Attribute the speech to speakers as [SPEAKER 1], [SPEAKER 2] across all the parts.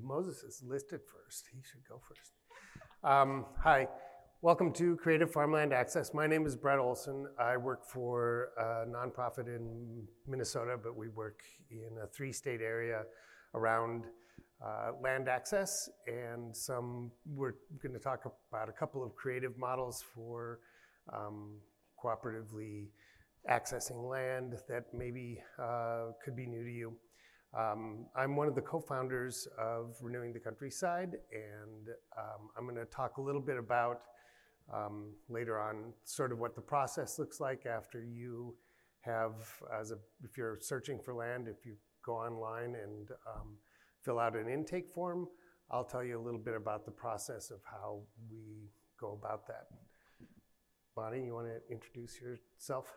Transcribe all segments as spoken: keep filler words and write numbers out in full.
[SPEAKER 1] Moses is listed first. He should go first. Um, hi, welcome to Creative Farmland Access. My name is Brett Olson. I work for a nonprofit in Minnesota, but we work in a three-state area around uh, land access, and some we're going to talk about a couple of creative models for um, cooperatively accessing land that maybe uh, could be new to you. Um, I'm one of the co-founders of Renewing the Countryside, and um, I'm going to talk a little bit about um, later on sort of what the process looks like after you have, as a, if you're searching for land, if you go online and um, fill out an intake form, I'll tell you a little bit about the process of how we go about that. Bonnie, you want to introduce yourself?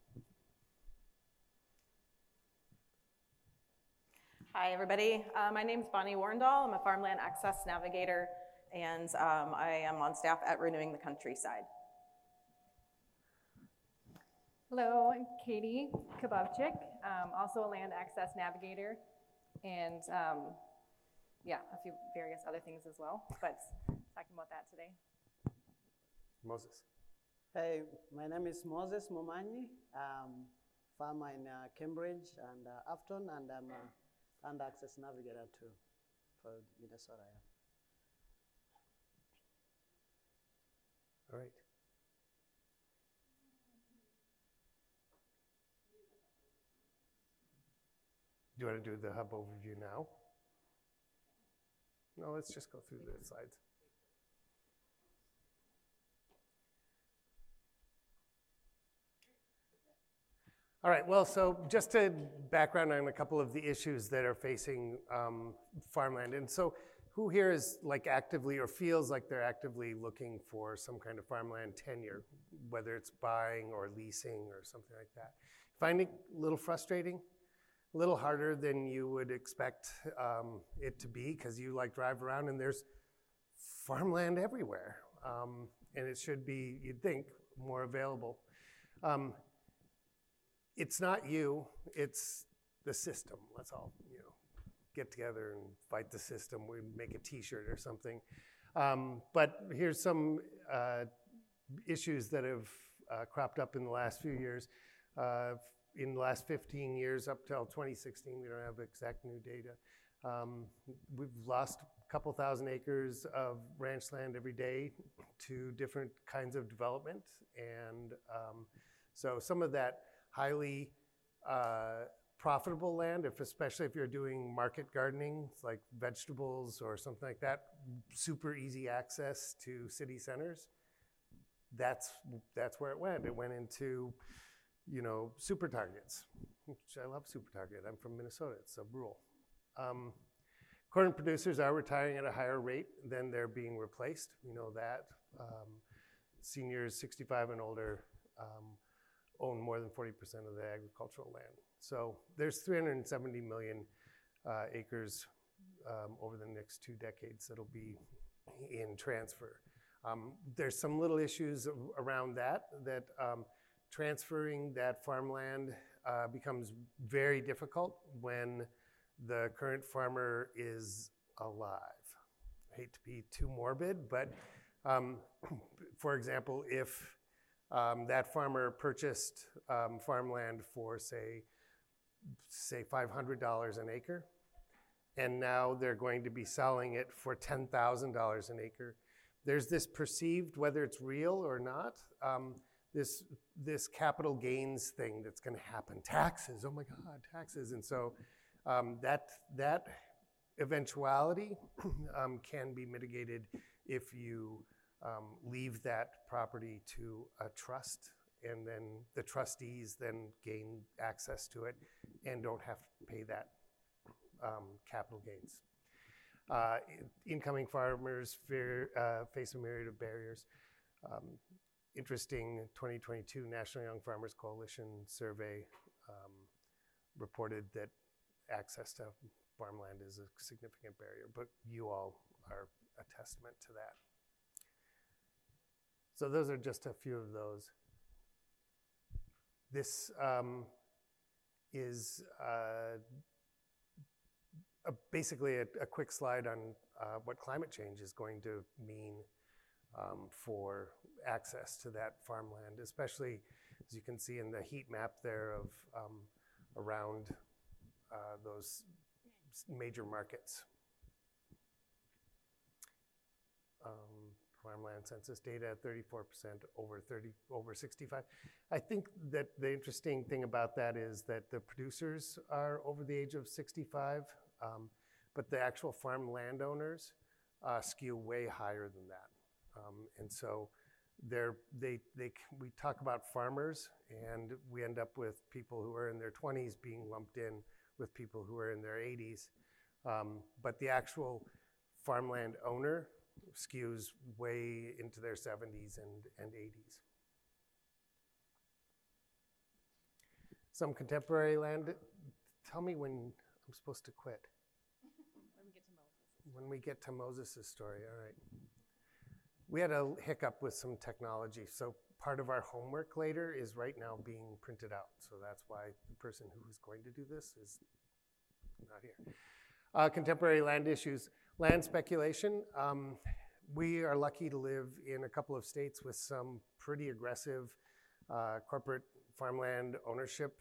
[SPEAKER 2] Hi, everybody. Uh, my name is Bonnie Warrendahl. I'm a farmland access navigator, and um, I am on staff at Renewing the Countryside.
[SPEAKER 3] Hello, I'm Katie Kabovchik, um, also a land access navigator, and um, yeah, a few various other things as well, but talking about that today.
[SPEAKER 1] Moses.
[SPEAKER 4] Hey, my name is Moses Momanyi. I'm a farmer in uh, Cambridge and uh, Afton, and I'm a land access navigator too for Minnesota.
[SPEAKER 1] All right. Do you want to do the hub overview now? No, let's just go through the slides. All right, well, so just to background on a couple of the issues that are facing um, farmland. And so who here is like actively or feels like they're actively looking for some kind of farmland tenure, whether it's buying or leasing or something like that? Find it a little frustrating, a little harder than you would expect um, it to be, because you like drive around and there's farmland everywhere. Um, and it should be, you'd think, more available. Um, It's not you, it's the system. Let's all, you know, get together and fight the system. We make a t-shirt or something. Um, but here's some uh, issues that have uh, cropped up in the last few years. Uh, in the last fifteen years, up till twenty sixteen, we don't have exact new data. Um, we've lost a couple thousand acres of ranch land every day to different kinds of development. And um, so some of that highly uh, profitable land, if especially if you're doing market gardening, like vegetables or something like that, super easy access to city centers. That's that's where it went. It went into, you know, super targets, which I love super target. I'm from Minnesota, it's so rural. Um, corn producers are retiring at a higher rate than they're being replaced. We know that. Um, seniors sixty-five and older um, own more than forty percent of the agricultural land. So there's three hundred seventy million uh, acres um, over the next two decades that'll be in transfer. Um, there's some little issues around that, that um, transferring that farmland uh, becomes very difficult when the current farmer is alive. I hate to be too morbid, but um, for example, if Um, that farmer purchased um, farmland for, say, say five hundred dollars an acre, and now they're going to be selling it for ten thousand dollars an acre. There's this perceived, whether it's real or not, um, this, this capital gains thing that's going to happen. Taxes, oh my God, taxes. And so um, that, that eventuality um, can be mitigated if you Um, leave that property to a trust, and then the trustees then gain access to it and don't have to pay that um, capital gains. Uh, incoming farmers fear, uh, face a myriad of barriers. Um, interesting twenty twenty-two National Young Farmers Coalition survey um, reported that access to farmland is a significant barrier, but you all are a testament to that. So those are just a few of those. This um, is uh, a, basically a, a quick slide on uh, what climate change is going to mean um, for access to that farmland, especially as you can see in the heat map there of um, around uh, those major markets. Um, farmland census data, thirty-four percent over thirty, over sixty-five. I think that the interesting thing about that is that the producers are over the age of sixty-five, um, but the actual farm landowners uh, skew way higher than that. Um, and so they're, they, they, we talk about farmers, and we end up with people who are in their twenties being lumped in with people who are in their eighties. Um, but the actual farmland owner skews way into their seventies and, and eighties. Some contemporary land. Tell me when I'm supposed to quit.
[SPEAKER 3] When we get to Moses.
[SPEAKER 1] When we get to Moses' story, all right. We had a hiccup with some technology, so part of our homework later is right now being printed out. So that's why the person who is going to do this is not here. Uh, contemporary land issues. Land speculation. Um, we are lucky to live in a couple of states with some pretty aggressive uh, corporate farmland ownership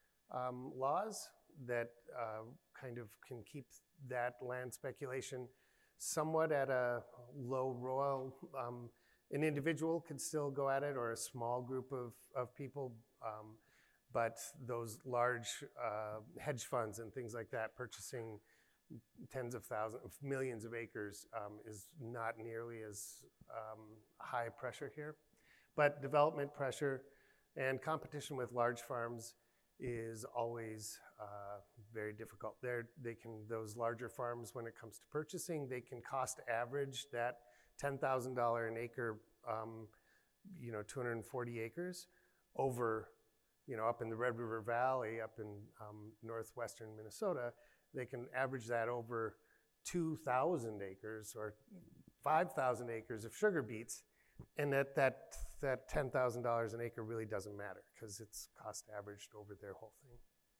[SPEAKER 1] um, laws that uh, kind of can keep that land speculation somewhat at a low royal. Um, an individual could still go at it, or a small group of, of people, um, but those large uh, hedge funds and things like that purchasing tens of thousands, millions of acres um, is not nearly as um, high pressure here. But development pressure and competition with large farms is always uh, very difficult. They're, they can, those larger farms, when it comes to purchasing, they can cost average that ten thousand dollars an acre, um, you know, two hundred forty acres over, you know, up in the Red River Valley, up in um, northwestern Minnesota, they can average that over two thousand acres or five thousand acres of sugar beets, and that that, that ten thousand dollars an acre really doesn't matter because it's cost averaged over their whole thing.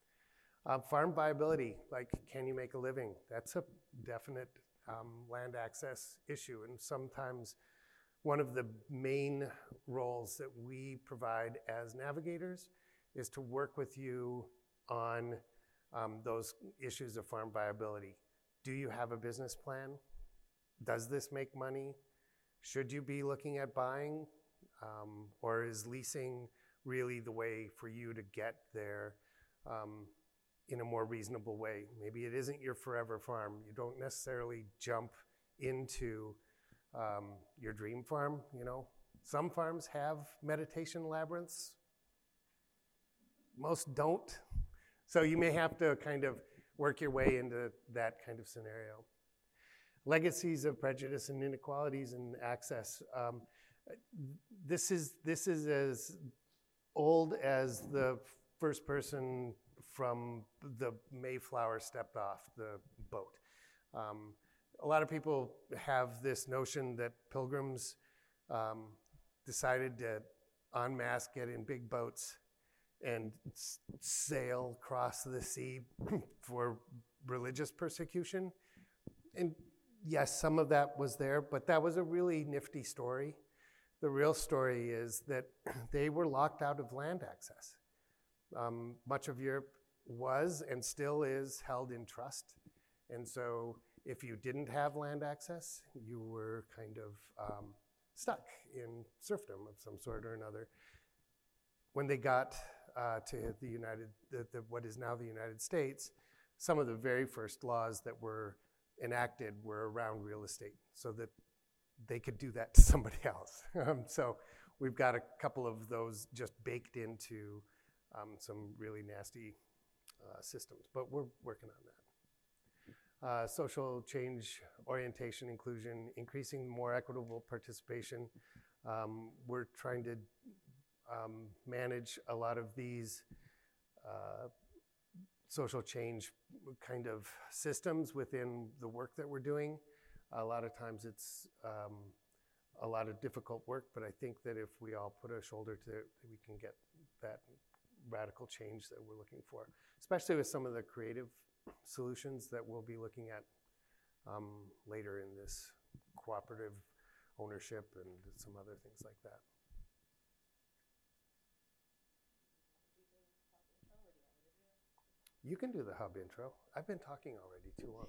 [SPEAKER 1] Um, farm viability, like can you make a living? That's a definite um, land access issue, and sometimes one of the main roles that we provide as navigators is to work with you on um, those issues of farm viability. Do you have a business plan? Does this make money? Should you be looking at buying? Um, or is leasing really the way for you to get there um, in a more reasonable way? Maybe it isn't your forever farm. You don't necessarily jump into um, your dream farm, you know. Some farms have meditation labyrinths. Most don't. So you may have to kind of work your way into that kind of scenario. Legacies of prejudice and inequalities in access. Um, this is this is as old as the first person from the Mayflower stepped off the boat. Um, a lot of people have this notion that pilgrims um, decided to en masse get in big boats and s- sail across the sea for religious persecution. And yes, some of that was there, but that was a really nifty story. The real story is that they were locked out of land access. Um, much of Europe was and still is held in trust. And so if you didn't have land access, you were kind of um, stuck in serfdom of some sort or another. When they got uh, to the United, the, the, what is now the United States, some of the very first laws that were enacted were around real estate so that they could do that to somebody else. Um, so we've got a couple of those just baked into um, some really nasty uh, systems, but we're working on that. Uh, social change, orientation, inclusion, increasing more equitable participation. Um, we're trying to um, manage a lot of these uh, social change kind of systems within the work that we're doing. A lot of times it's um, a lot of difficult work, but I think that if we all put a shoulder to it, we can get that radical change that we're looking for, especially with some of the creative solutions that we'll be looking at um, later in this cooperative ownership and some other things like that. You can do the hub intro. I've been talking already too long.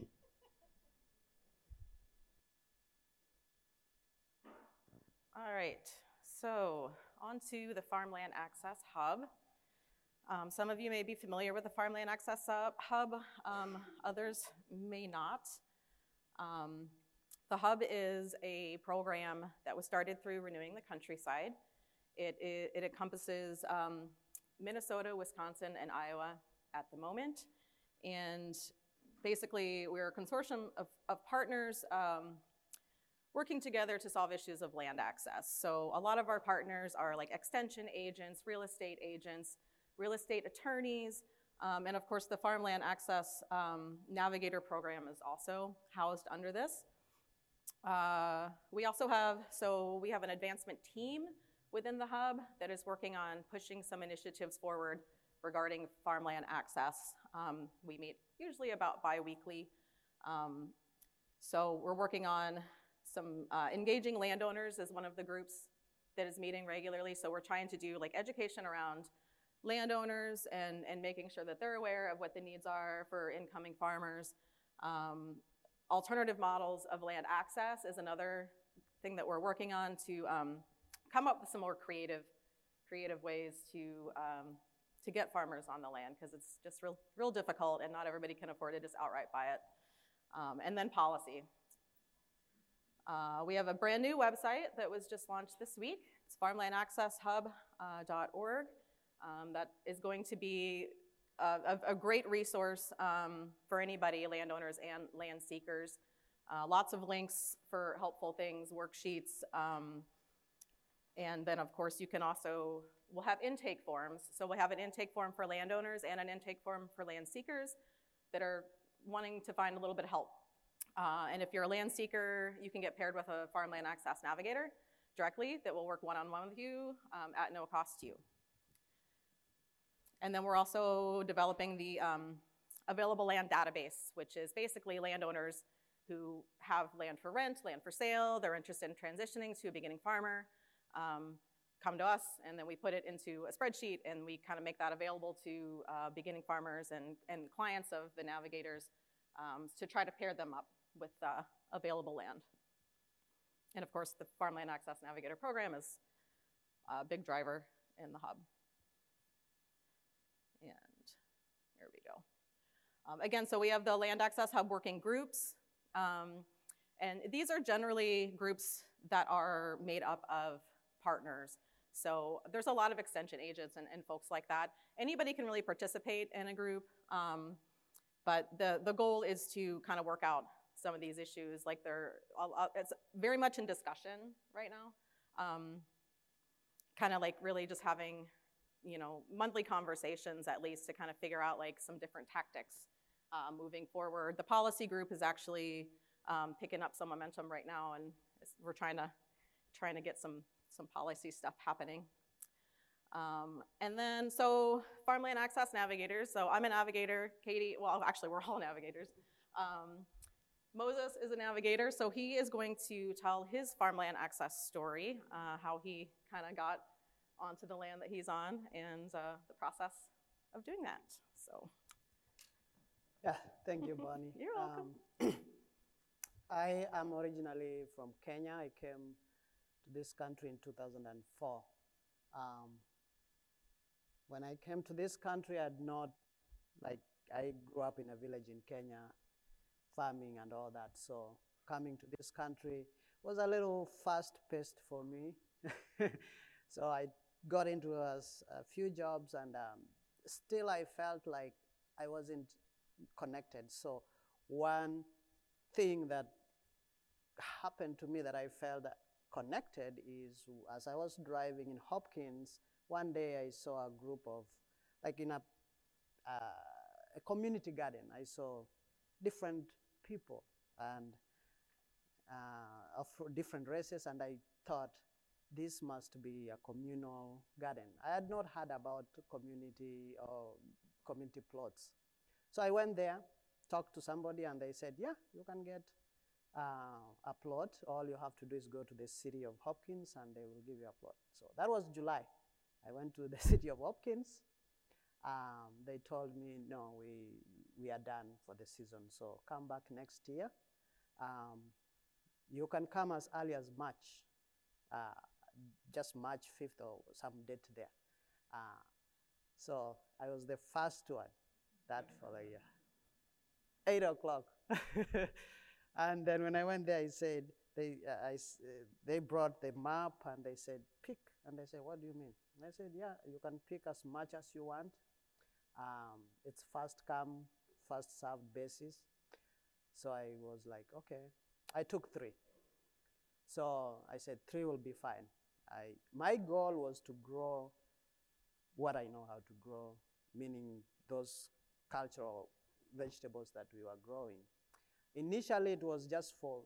[SPEAKER 2] All right, so on to the Farmland Access Hub. Um, some of you may be familiar with the Farmland Access Hub, um, others may not. Um, the Hub is a program that was started through Renewing the Countryside. It, it, it encompasses um, Minnesota, Wisconsin, and Iowa at the moment. And basically, we're a consortium of, of partners um, working together to solve issues of land access. So a lot of our partners are like extension agents, real estate agents, real estate attorneys, um, and of course the Farmland Access um, Navigator program is also housed under this. Uh, we also have, so we have an advancement team within the hub that is working on pushing some initiatives forward regarding farmland access. Um, we meet usually about bi-weekly. Um, so we're working on some uh, engaging landowners is one of the groups that is meeting regularly. So we're trying to do like education around landowners and, and making sure that they're aware of what the needs are for incoming farmers. Um, alternative models of land access is another thing that we're working on to um, come up with some more creative, creative ways to, um, to get farmers on the land, because it's just real, real difficult and not everybody can afford to just outright buy it. Um, and then policy. Uh, we have a brand new website that was just launched this week. It's farmland access hub dot org. Um, that is going to be a, a, a great resource um, for anybody, landowners and land seekers. Uh, lots of links for helpful things, worksheets, um, and then of course you can also, we'll have intake forms. So we'll have an intake form for landowners and an intake form for land seekers that are wanting to find a little bit of help. Uh, and if you're a land seeker, you can get paired with a Farmland Access Navigator directly that will work one-on-one with you um, at no cost to you. And then we're also developing the um, available land database, which is basically landowners who have land for rent, land for sale, they're interested in transitioning to a beginning farmer, um, come to us, and then we put it into a spreadsheet and we kind of make that available to uh, beginning farmers and, and clients of the navigators um, to try to pair them up with uh, available land. And of course, the Farmland Access Navigator program is a big driver in the hub. And there we go. Um, again, so we have the Land Access Hub working groups. Um, and these are generally groups that are made up of partners. So there's a lot of extension agents and, and folks like that. Anybody can really participate in a group. Um, but the, the goal is to kind of work out some of these issues. Like they're, it's very much in discussion right now. Um, kind of like really just having, you know, monthly conversations at least to kind of figure out like some different tactics uh, moving forward. The policy group is actually um, picking up some momentum right now, and we're trying to trying to get some some policy stuff happening. Um, and then so Farmland Access Navigators. So I'm a navigator. Katie, well, actually we're all navigators. Um, Moses is a navigator, so he is going to tell his farmland access story, uh, how he kind of got onto the land that he's on and uh, the process of doing that. So,
[SPEAKER 4] yeah, thank you, Bonnie.
[SPEAKER 2] You're welcome.
[SPEAKER 4] Um, I am originally from Kenya. I came to this country in two thousand four. Um, when I came to this country, I had not, like, I grew up in a village in Kenya, farming and all that. So coming to this country was a little fast-paced for me. So I got into a, a few jobs, and um, still I felt like I wasn't connected. So one thing that happened to me that I felt connected is as I was driving in Hopkins, one day I saw a group of, like in a, uh, a community garden, I saw different people and uh, of different races, and I thought, this must be a communal garden. I had not heard about community or community plots. So I went there, talked to somebody and they said, yeah, you can get uh, a plot. All you have to do is go to the city of Hopkins and they will give you a plot. So that was July. I went to the city of Hopkins. Um, they told me, no, we, we are done for the season, so come back next year. Um, you can come as early as March, uh, just March fifth or some date there. Uh, so I was the first one that for the year. Eight o'clock. And then when I went there, I said, they, uh, I, uh, they brought the map and they said, pick. And they said, what do you mean? And I said, yeah, you can pick as much as you want. Um, it's first come, first served basis. So I was like, okay. I took three. So I said, three will be fine. I, my goal was to grow what I know how to grow, meaning those cultural vegetables that we were growing. Initially, it was just for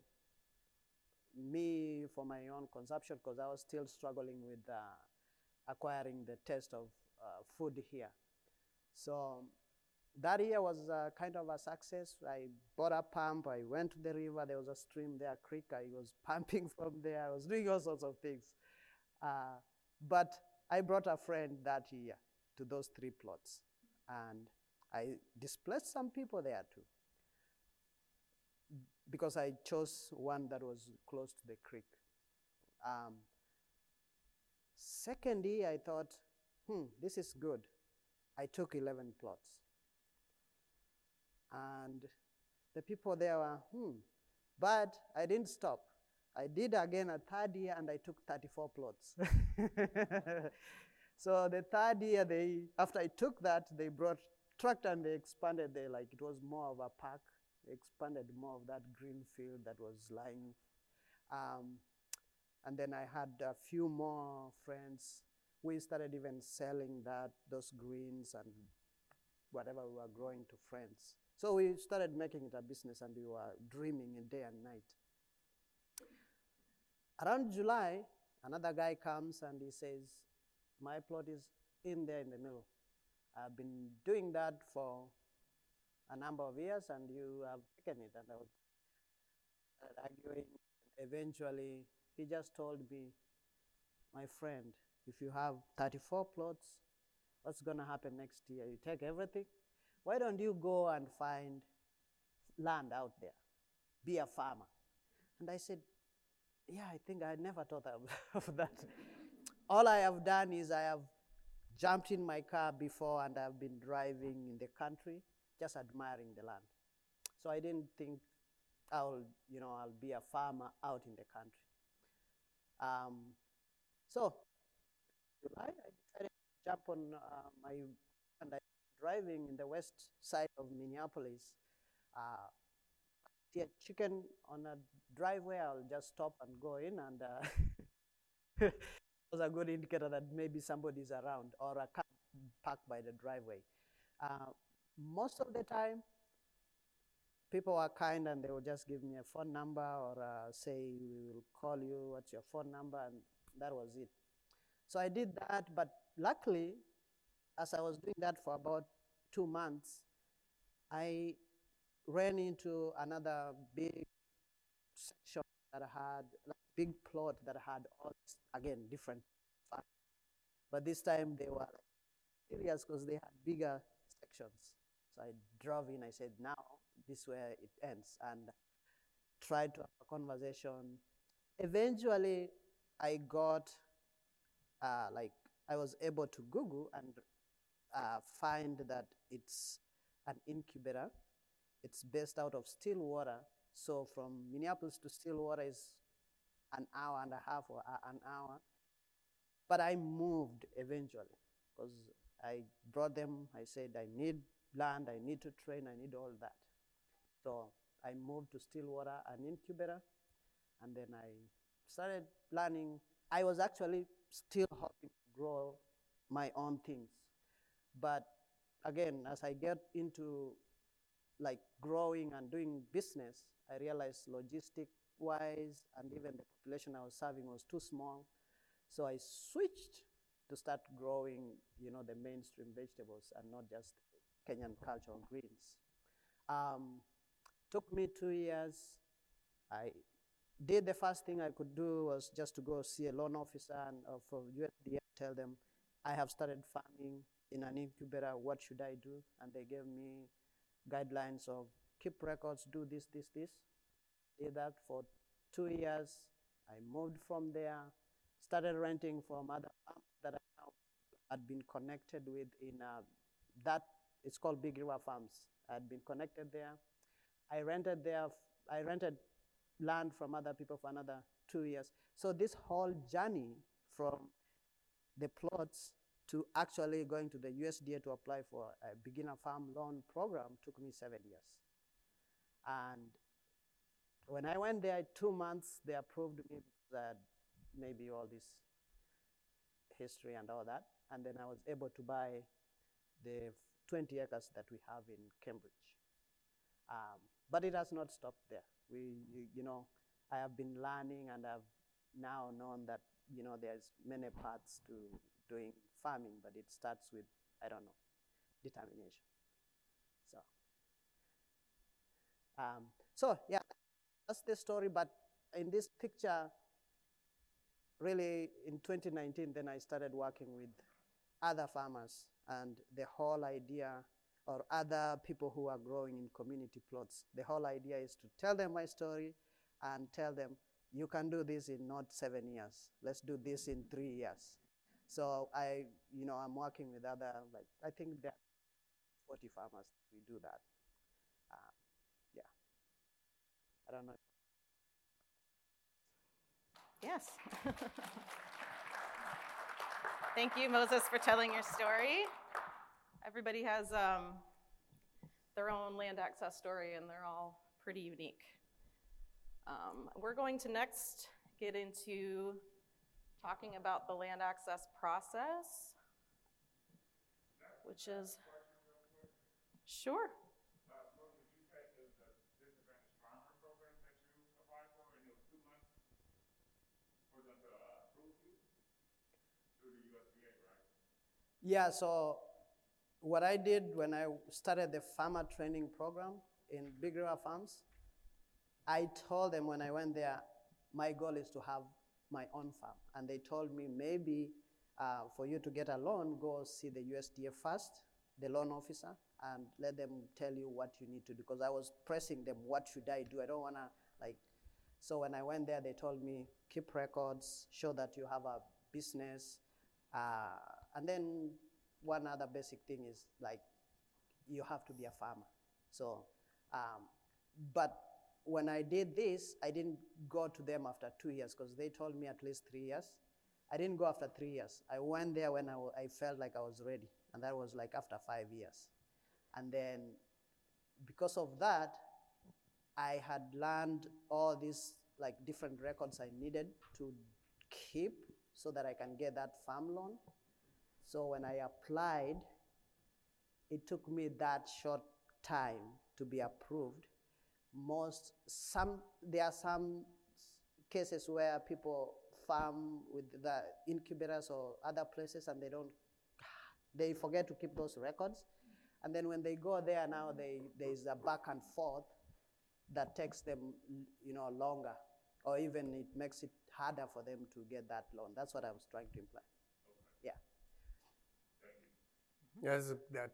[SPEAKER 4] me, for my own consumption, because I was still struggling with uh, acquiring the taste of uh, food here. So that year was uh, kind of a success. I bought a pump, I went to the river, there was a stream there, a creek, I was pumping from there, I was doing all sorts of things. Uh, but I brought a friend that year to those three plots, and I displaced some people there too, because I chose one that was close to the creek. Um, second year, I thought, hmm, this is good. I took eleven plots. And the people there were, hmm. But I didn't stop. I did again a third year, and I took thirty-four plots. So the third year, they, after I took that, they brought tractor and they expanded there, like it was more of a park. They expanded more of that green field that was lying. Um, and then I had a few more friends. We started even selling that, those greens and whatever we were growing to friends. So we started making it a business, and we were dreaming in day and night. Around July, another guy comes and he says, my plot is in there in the middle. I've been doing that for a number of years, and you have taken it. And I was arguing. Eventually, he just told me, my friend, if you have thirty-four plots, what's going to happen next year? You take everything? Why don't you go and find land out there? Be a farmer. And I said, yeah, I think I never thought of, of that. All I have done is I have jumped in my car before, and I've been driving in the country, just admiring the land. So I didn't think I'll, you know, I'll be a farmer out in the country. Um, so July, I decided to jump on uh, my, and I driving in the west side of Minneapolis. Uh, see a chicken on a driveway, I'll just stop and go in, and uh, it was a good indicator that maybe somebody's around, or a car parked by the driveway. Uh, most of the time, people are kind, and they will just give me a phone number, or uh, say, we will call you, what's your phone number, and that was it. So I did that, but luckily, as I was doing that for about two months, I ran into another big section that had, like big plot that had all, again, different farms. But this time they were like serious because they had bigger sections. So I drove in, I said, now this is where it ends, and tried to have a conversation. Eventually, I got, uh, like, I was able to Google and uh, find that it's an incubator. It's based out of Stillwater. So from Minneapolis to Stillwater is an hour and a half or an hour. But I moved eventually because I brought them, I said, I need land, I need to train, I need all that. So I moved to Stillwater, an incubator, and then I started planning. I was actually still hoping to grow my own things. But again, as I get into like growing and doing business, I realized logistic-wise and even the population I was serving was too small. So I switched to start growing, you know, the mainstream vegetables and not just Kenyan cultural greens. Um, took me two years. I did the first thing I could do was just to go see a loan officer and uh, for U S D A, tell them I have started farming in an incubator, what should I do? And they gave me guidelines of keep records, do this, this, this. Did that for two years. I moved from there, started renting from other farms that I now had been connected with in uh, that, it's called Big River Farms. I had been connected there. I rented there, I rented land from other people for another two years. So this whole journey from the plots to actually going to the U S D A to apply for a beginner farm loan program took me seven years. And when I went there, two months, they approved me because I had maybe all this history and all that. And then I was able to buy the twenty acres that we have in Cambridge. Um, but it has not stopped there. We, you, you know, I have been learning and I've now known that, you know, there's many paths to doing farming, but it starts with, I don't know, determination. So, um, so yeah, that's the story. But in this picture, really in twenty nineteen, then I started working with other farmers, and the whole idea, or other people who are growing in community plots, the whole idea is to tell them my story and tell them, you can do this in not seven years. Let's do this in three years. So I, you know, I'm working with other, like, I think there are forty farmers, we do that. Uh, yeah. I don't know.
[SPEAKER 2] Yes. Thank you, Moses, for telling your story. Everybody has um, their own land access story, and they're all pretty unique. Um, we're going to next get into talking about the land access process, which is, sure.
[SPEAKER 4] Yeah, so what I did when I started the farmer training program in Big River Farms, I told them when I went there, my goal is to have my own farm. And they told me maybe uh, for you to get a loan, go see the U S D A first, the loan officer, and let them tell you what you need to do. Because I was pressing them, what should I do? I don't want to, like, so when I went there, they told me, keep records, show that you have a business, uh, and then one other basic thing is like, you have to be a farmer. So, um, but when I did this, I didn't go to them after two years because they told me at least three years. I didn't go after three years. I went there when I, I felt like I was ready, and that was like after five years. And then because of that, I had learned all these like different records I needed to keep so that I can get that farm loan. So when I applied, it took me that short time to be approved. Most, some, there are some cases where people farm with the incubators or other places and they don't, they forget to keep those records. And then when they go there now, they, there's a back and forth that takes them, you know, longer, or even it makes it harder for them to get that loan. That's what I was trying to imply. Yeah.
[SPEAKER 1] Yes, that,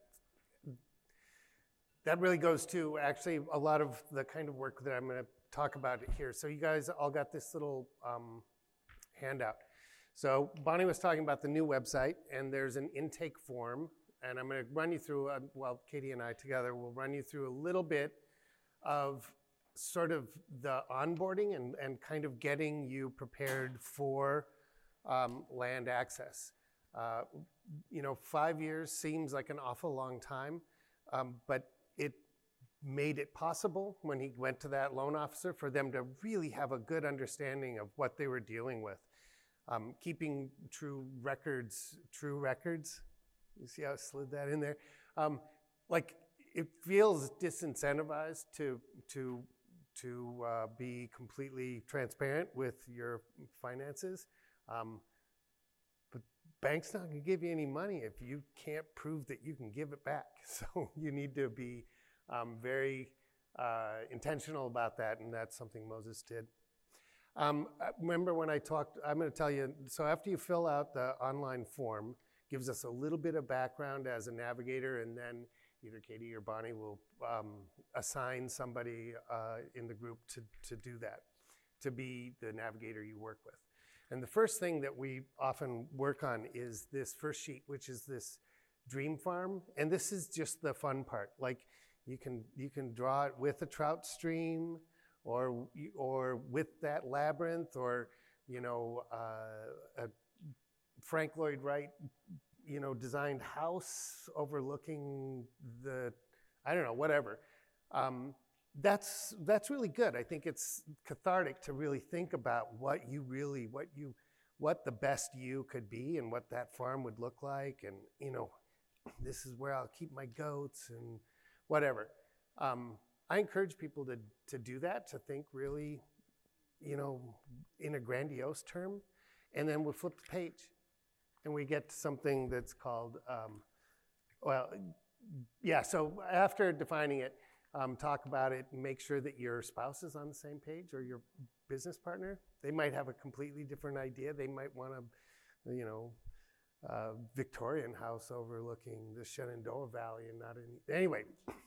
[SPEAKER 1] that really goes to actually a lot of the kind of work that I'm going to talk about here. So you guys all got this little um, handout. So Bonnie was talking about the new website, and there's an intake form, and I'm going to run you through, uh, well, Katie and I together will run you through a little bit of sort of the onboarding and, and kind of getting you prepared for um, land access. Uh, you know, five years seems like an awful long time, um, but it made it possible when he went to that loan officer for them to really have a good understanding of what they were dealing with. Um, keeping true records, true records. You see how I slid that in there? Um, like, it feels disincentivized to, to, to uh, be completely transparent with your finances. Um, but bank's not gonna give you any money if you can't prove that you can give it back. So you need to be Um, very uh, intentional about that, and that's something Moses did. Um, remember when I talked, I'm going to tell you, so after you fill out the online form, gives us a little bit of background as a navigator, and then either Katie or Bonnie will um, assign somebody uh, in the group to, to do that, to be the navigator you work with. And the first thing that we often work on is this first sheet, which is this dream farm. And this is just the fun part. Like you can, you can draw it with a trout stream, or, or with that labyrinth, or, you know, uh, a Frank Lloyd Wright, you know, designed house overlooking the, I don't know, whatever. Um, that's that's really good. I think it's cathartic to really think about what you really, what you, what the best you could be, and what that farm would look like, and you know, this is where I'll keep my goats and whatever. Um, I encourage people to to do that, to think really, you know, in a grandiose term, and then we'll flip the page. And we get to something that's called, um, well, yeah, so after defining it, um, talk about it, and make sure that your spouse is on the same page, or your business partner. They might have a completely different idea. They might want a, you know, uh, Victorian house overlooking the Shenandoah Valley and not any, anyway.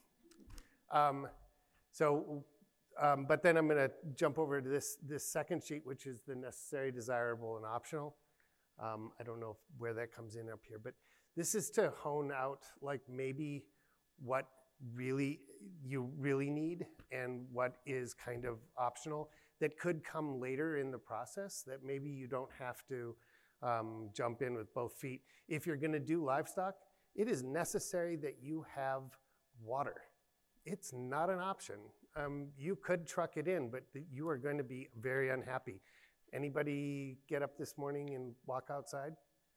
[SPEAKER 1] Um, so, um, but then I'm gonna jump over to this, this second sheet, which is the necessary, desirable, and optional. Um, I don't know if, where that comes in up here, but this is to hone out like maybe what really you really need and what is kind of optional that could come later in the process, that maybe you don't have to um, jump in with both feet. If you're gonna do livestock, it is necessary that you have water. It's not an option. Um, you could truck it in, but th- you are going to be very unhappy. Anybody get up this morning and walk outside?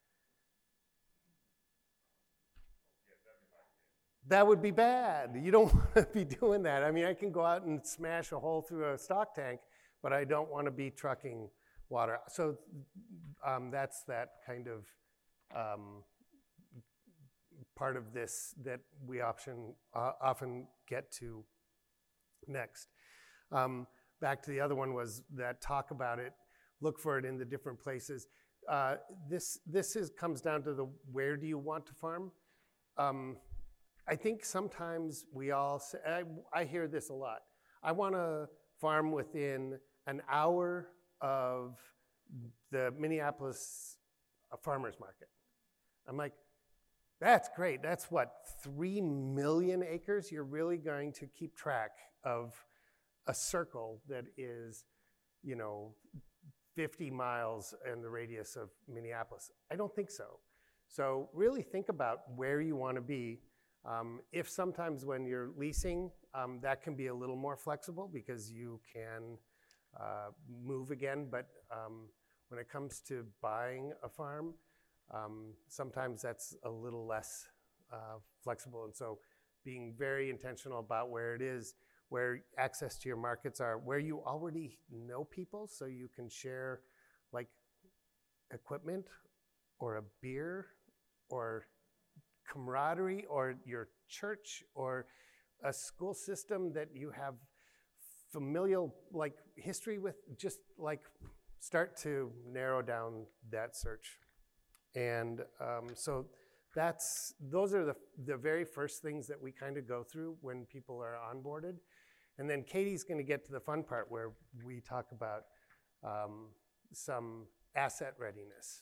[SPEAKER 1] That would be bad. You don't want to be doing that. I mean, I can go out and smash a hole through a stock tank, but I don't want to be trucking water. So um, that's that kind of um, part of this that we often, uh, often get to next. Um, back to the other one was that talk about it. Look for it in the different places. Uh, this this is comes down to the where do you want to farm? Um, I think sometimes we all say, I, I hear this a lot. I want to farm within an hour of the Minneapolis farmers market. I'm like, that's great. That's what, three million acres? You're really going to keep track of a circle that is, you know, fifty miles in the radius of Minneapolis? I don't think so. So really think about where you want to be. Um, if sometimes when you're leasing, um, that can be a little more flexible because you can uh, move again. But um, when it comes to buying a farm, um, sometimes that's a little less uh, flexible. And so being very intentional about where it is, where access to your markets are, where you already know people so you can share like equipment or a beer or camaraderie or your church or a school system that you have familial like history with. Just like start to narrow down that search. And um, so that's, those are the, the very first things that we kind of go through when people are onboarded. And then Katie's going to get to the fun part where we talk about um, some asset readiness.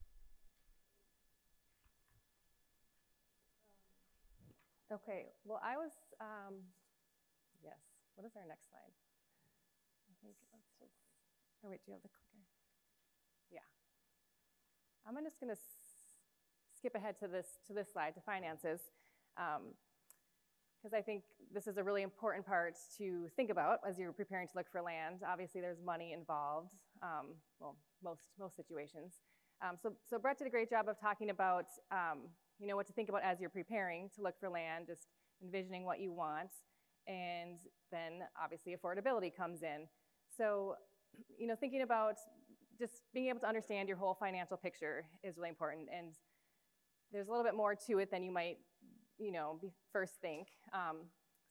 [SPEAKER 3] Okay, well, I was, um, yes, what is our next slide? I think let's just, oh wait, do you have the clicker? Yeah. I'm just gonna skip ahead to this, to this slide, to finances, because um, I think this is a really important part to think about as you're preparing to look for land. Obviously, there's money involved, um, well, most, most situations. Um, so, so Brett did a great job of talking about um, you know, what to think about as you're preparing to look for land, just envisioning what you want, and then obviously affordability comes in. So, you know, thinking about just being able to understand your whole financial picture is really important, and there's a little bit more to it than you might, you know, be first think. Um,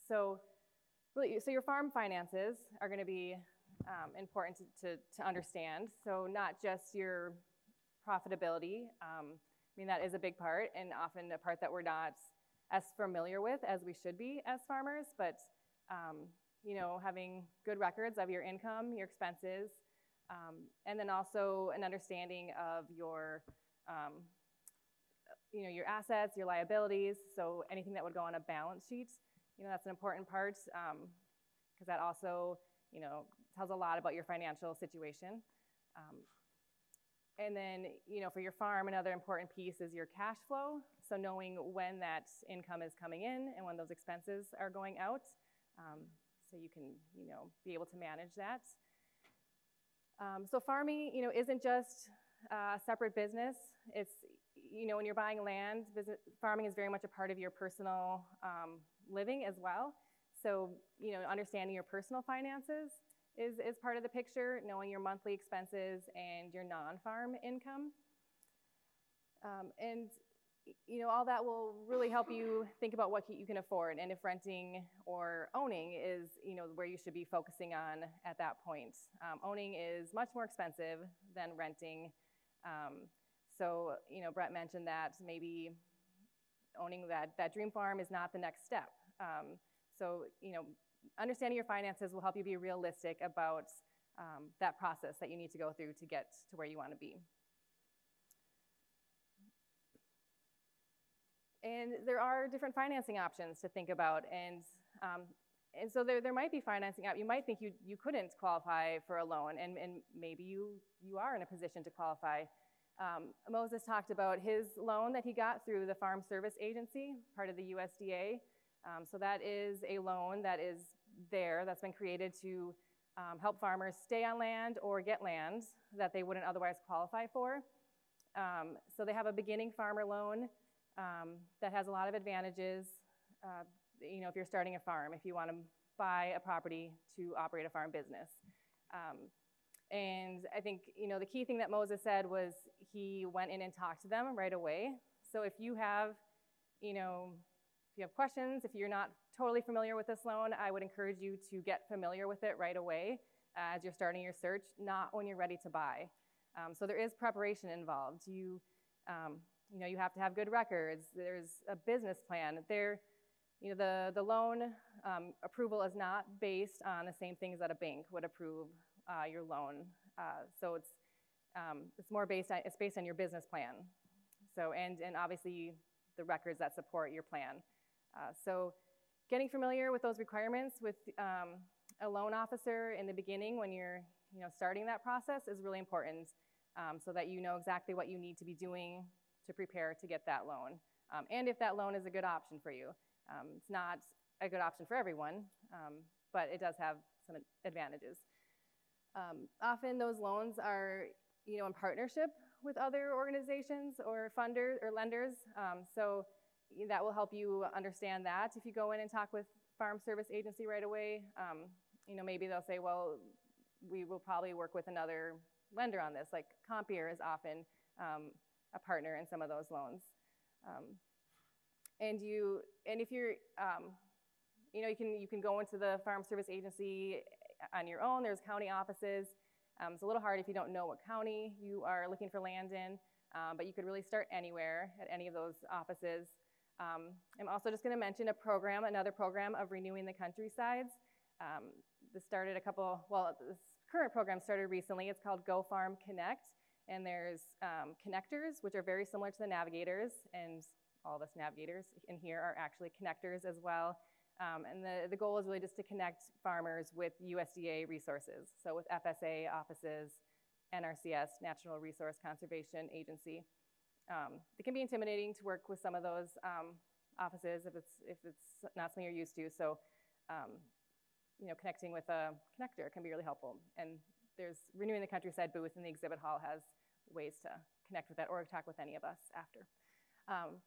[SPEAKER 3] So, really, so your farm finances are going to be um, important to, to, to understand. So not just your profitability. Um, I mean, that is a big part, and often a part that we're not as familiar with as we should be as farmers, but um, you know, having good records of your income, your expenses, um, and then also an understanding of your, um, you know, your assets, your liabilities, so anything that would go on a balance sheet, you know, that's an important part, because um, that also, you know, tells a lot about your financial situation. Um, and then, you know, for your farm, another important piece is your cash flow, so knowing when that income is coming in and when those expenses are going out, um, so you can, you know, be able to manage that. Um, so farming, you know, isn't just a separate business. It's, you know, when you're buying land, business, farming is very much a part of your personal um, living as well. So, you know, understanding your personal finances is, is part of the picture, knowing your monthly expenses and your non-farm income. Um, and, you know, all that will really help you think about what you can afford, and if renting or owning is, you know, where you should be focusing on at that point. Um, owning is much more expensive than renting. Um, so, you know, Brett mentioned that maybe owning that, that dream farm is not the next step. Um, so, you know, understanding your finances will help you be realistic about um, that process that you need to go through to get to where you want to be. And there are different financing options to think about, and um, and so there, there might be financing out. You might think you, you couldn't qualify for a loan, and, and maybe you, you are in a position to qualify. Um, Moses talked about his loan that he got through the Farm Service Agency, part of the U S D A. Um, so that is a loan that is there, that's been created to um, help farmers stay on land or get land that they wouldn't otherwise qualify for. Um, so they have a beginning farmer loan um, that has a lot of advantages. Uh, you know, if you're starting a farm, if you want to buy a property to operate a farm business. Um, and I think, you know, the key thing that Moses said was he went in and talked to them right away. So if you have, you know, if you have questions, if you're not totally familiar with this loan, I would encourage you to get familiar with it right away uh, as you're starting your search, not when you're ready to buy. Um, so there is preparation involved. You, um, you know, you have to have good records. There's a business plan. There, you know, the, the loan um, approval is not based on the same things that a bank would approve uh, your loan. Uh, so it's, um, it's more based on, it's based on your business plan. So, and, and obviously the records that support your plan. Uh, so getting familiar with those requirements with um, a loan officer in the beginning when you're, you know, starting that process is really important, um, so that you know exactly what you need to be doing to prepare to get that loan. Um, and if that loan is a good option for you. Um, it's not a good option for everyone, um, but it does have some advantages. Um, often those loans are, you know, in partnership with other organizations or funders or lenders. Um, so that will help you understand that. If you go in and talk with Farm Service Agency right away, um, you know, maybe they'll say, well, we will probably work with another lender on this. Like Compeer is often um, a partner in some of those loans. Um, and you, and if you're, um, you know, you can you can go into the Farm Service Agency on your own. There's county offices. Um, it's a little hard if you don't know what county you are looking for land in, um, but you could really start anywhere at any of those offices. Um, I'm also just going to mention a program, another program of Renewing the Countrysides. Um, this started a couple, well, this current program started recently. It's called Go Farm Connect, and there's um, connectors, which are very similar to the navigators, and all of us navigators in here are actually connectors as well. Um, and the, the goal is really just to connect farmers with U S D A resources, so with F S A offices, N R C S, Natural Resource Conservation Agency. Um, it can be intimidating to work with some of those um, offices if it's, if it's not something you're used to. So, um, you know, connecting with a connector can be really helpful. And there's Renewing the Countryside booth in the exhibit hall has ways to connect with that or talk with any of us after. Um,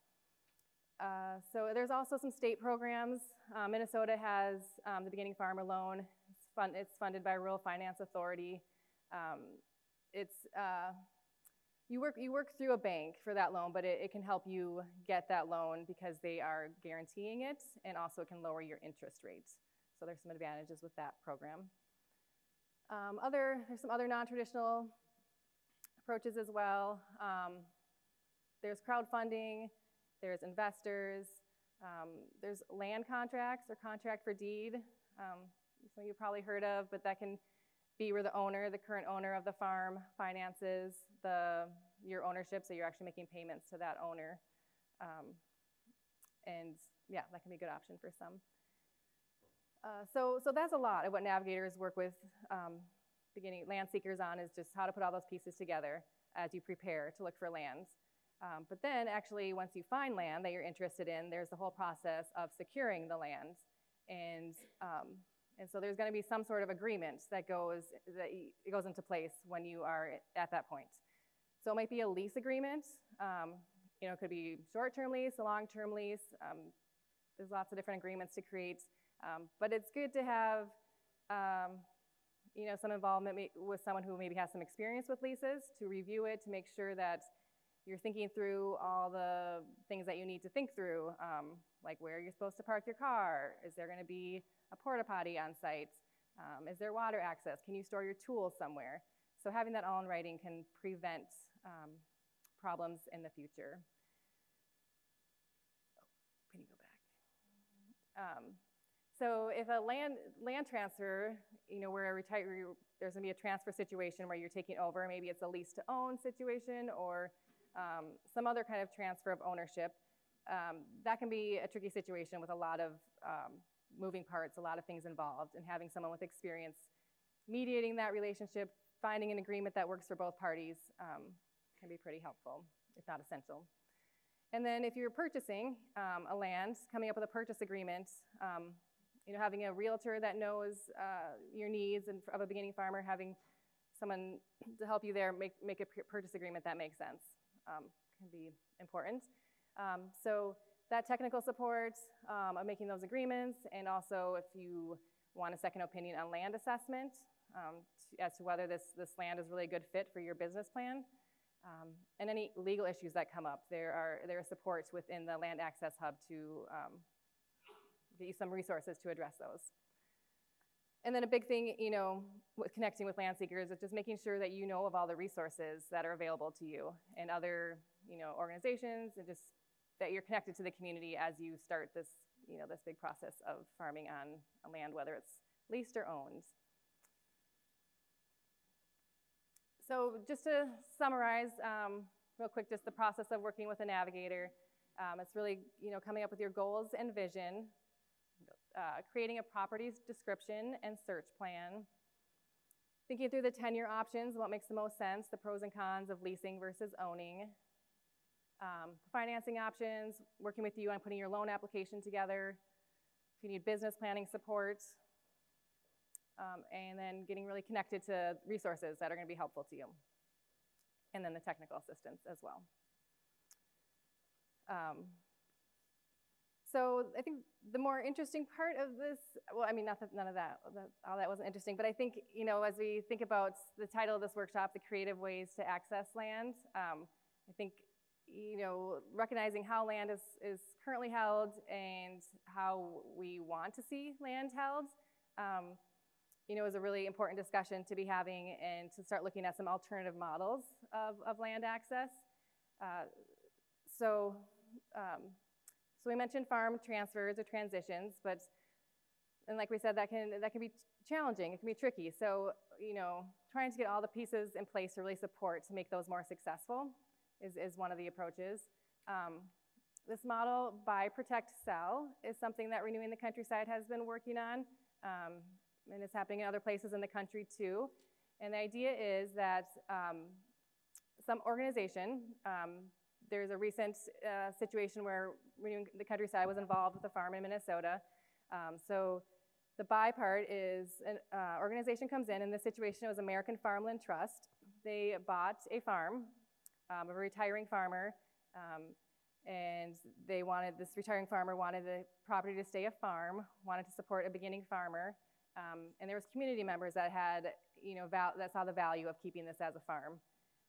[SPEAKER 3] uh, so there's also some state programs. Uh, Minnesota has um, the Beginning Farmer Loan. It's, fun, it's funded by Rural Finance Authority. Um, it's, uh, you work, you work through a bank for that loan, but it, it can help you get that loan because they are guaranteeing it, and also it can lower your interest rate. So there's some advantages with that program. Um, other, there's some other non-traditional approaches as well. Um, there's crowdfunding, there's investors, um, there's land contracts or contract for deed. Um, some of you probably heard of, but that can be where the owner, the current owner of the farm, finances the, your ownership, so you're actually making payments to that owner. Um, and yeah, that can be a good option for some. Uh, so, so that's a lot of what navigators work with um, beginning land seekers on, is just how to put all those pieces together as you prepare to look for lands. Um, but then actually, once you find land that you're interested in, there's the whole process of securing the land. And, um, and so there's gonna be some sort of agreement that goes, that it goes into place when you are at that point. So it might be a lease agreement. Um, you know, it could be short-term lease, a long-term lease. Um, there's lots of different agreements to create. Um, but it's good to have, um, you know, some involvement with someone who maybe has some experience with leases to review it, to make sure that you're thinking through all the things that you need to think through, um, like where you're supposed to park your car. Is there going to be a porta potty on site? Um, is there water access? Can you store your tools somewhere? So having that all in writing can prevent um, problems in the future. Oh, can you go back? Um, So if a land land transfer, you know, where a retiree, there's gonna be a transfer situation where you're taking over, maybe it's a lease to own situation, or um, some other kind of transfer of ownership, um, that can be a tricky situation with a lot of um, moving parts, a lot of things involved, and having someone with experience mediating that relationship, finding an agreement that works for both parties um, can be pretty helpful, if not essential. And then if you're purchasing um, a land, coming up with a purchase agreement, um, you know, having a realtor that knows uh, your needs and of a beginning farmer, having someone to help you there make, make a purchase agreement that makes sense um, can be important. Um, so that technical support um, of making those agreements, and also if you want a second opinion on land assessment um, to, as to whether this, this land is really a good fit for your business plan, um, and any legal issues that come up. There are, there are supports within the Land Access Hub to um, get you some resources to address those. And then a big thing, you know, with connecting with land seekers is just making sure that you know of all the resources that are available to you and other, you know, organizations, and just that you're connected to the community as you start this, you know, this big process of farming on a land, whether it's leased or owned. So just to summarize um, real quick, just the process of working with a navigator. Um, it's really, you know, coming up with your goals and vision, Uh, creating a property description and search plan, thinking through the tenure options, what makes the most sense, the pros and cons of leasing versus owning, um, financing options, working with you on putting your loan application together, if you need business planning support, um, and then getting really connected to resources that are going to be helpful to you, and then the technical assistance as well. Um, So I think the more interesting part of this, well, I mean, not that none of that, that, all that wasn't interesting, but I think, you know, as we think about the title of this workshop, the creative ways to access land, um, I think, you know, recognizing how land is, is currently held and how we want to see land held, um, you know, is a really important discussion to be having, and to start looking at some alternative models of, of land access. Uh, so, um, So we mentioned farm transfers or transitions, but, and like we said, that can, that can be challenging, it can be tricky. So, you know, trying to get all the pieces in place to really support to make those more successful is, is one of the approaches. Um, this model, buy, protect, sell, is something that Renewing the Countryside has been working on, um, and it's happening in other places in the country too. And the idea is that um, some organization, um, there's a recent uh, situation where Renewing the Countryside was involved with a farm in Minnesota. Um, so the buy part is an uh, organization comes in, and this situation was American Farmland Trust. They bought a farm um, of a retiring farmer, um, and they wanted, this retiring farmer wanted the property to stay a farm, wanted to support a beginning farmer, um, and there was community members that had, you know, val that saw the value of keeping this as a farm.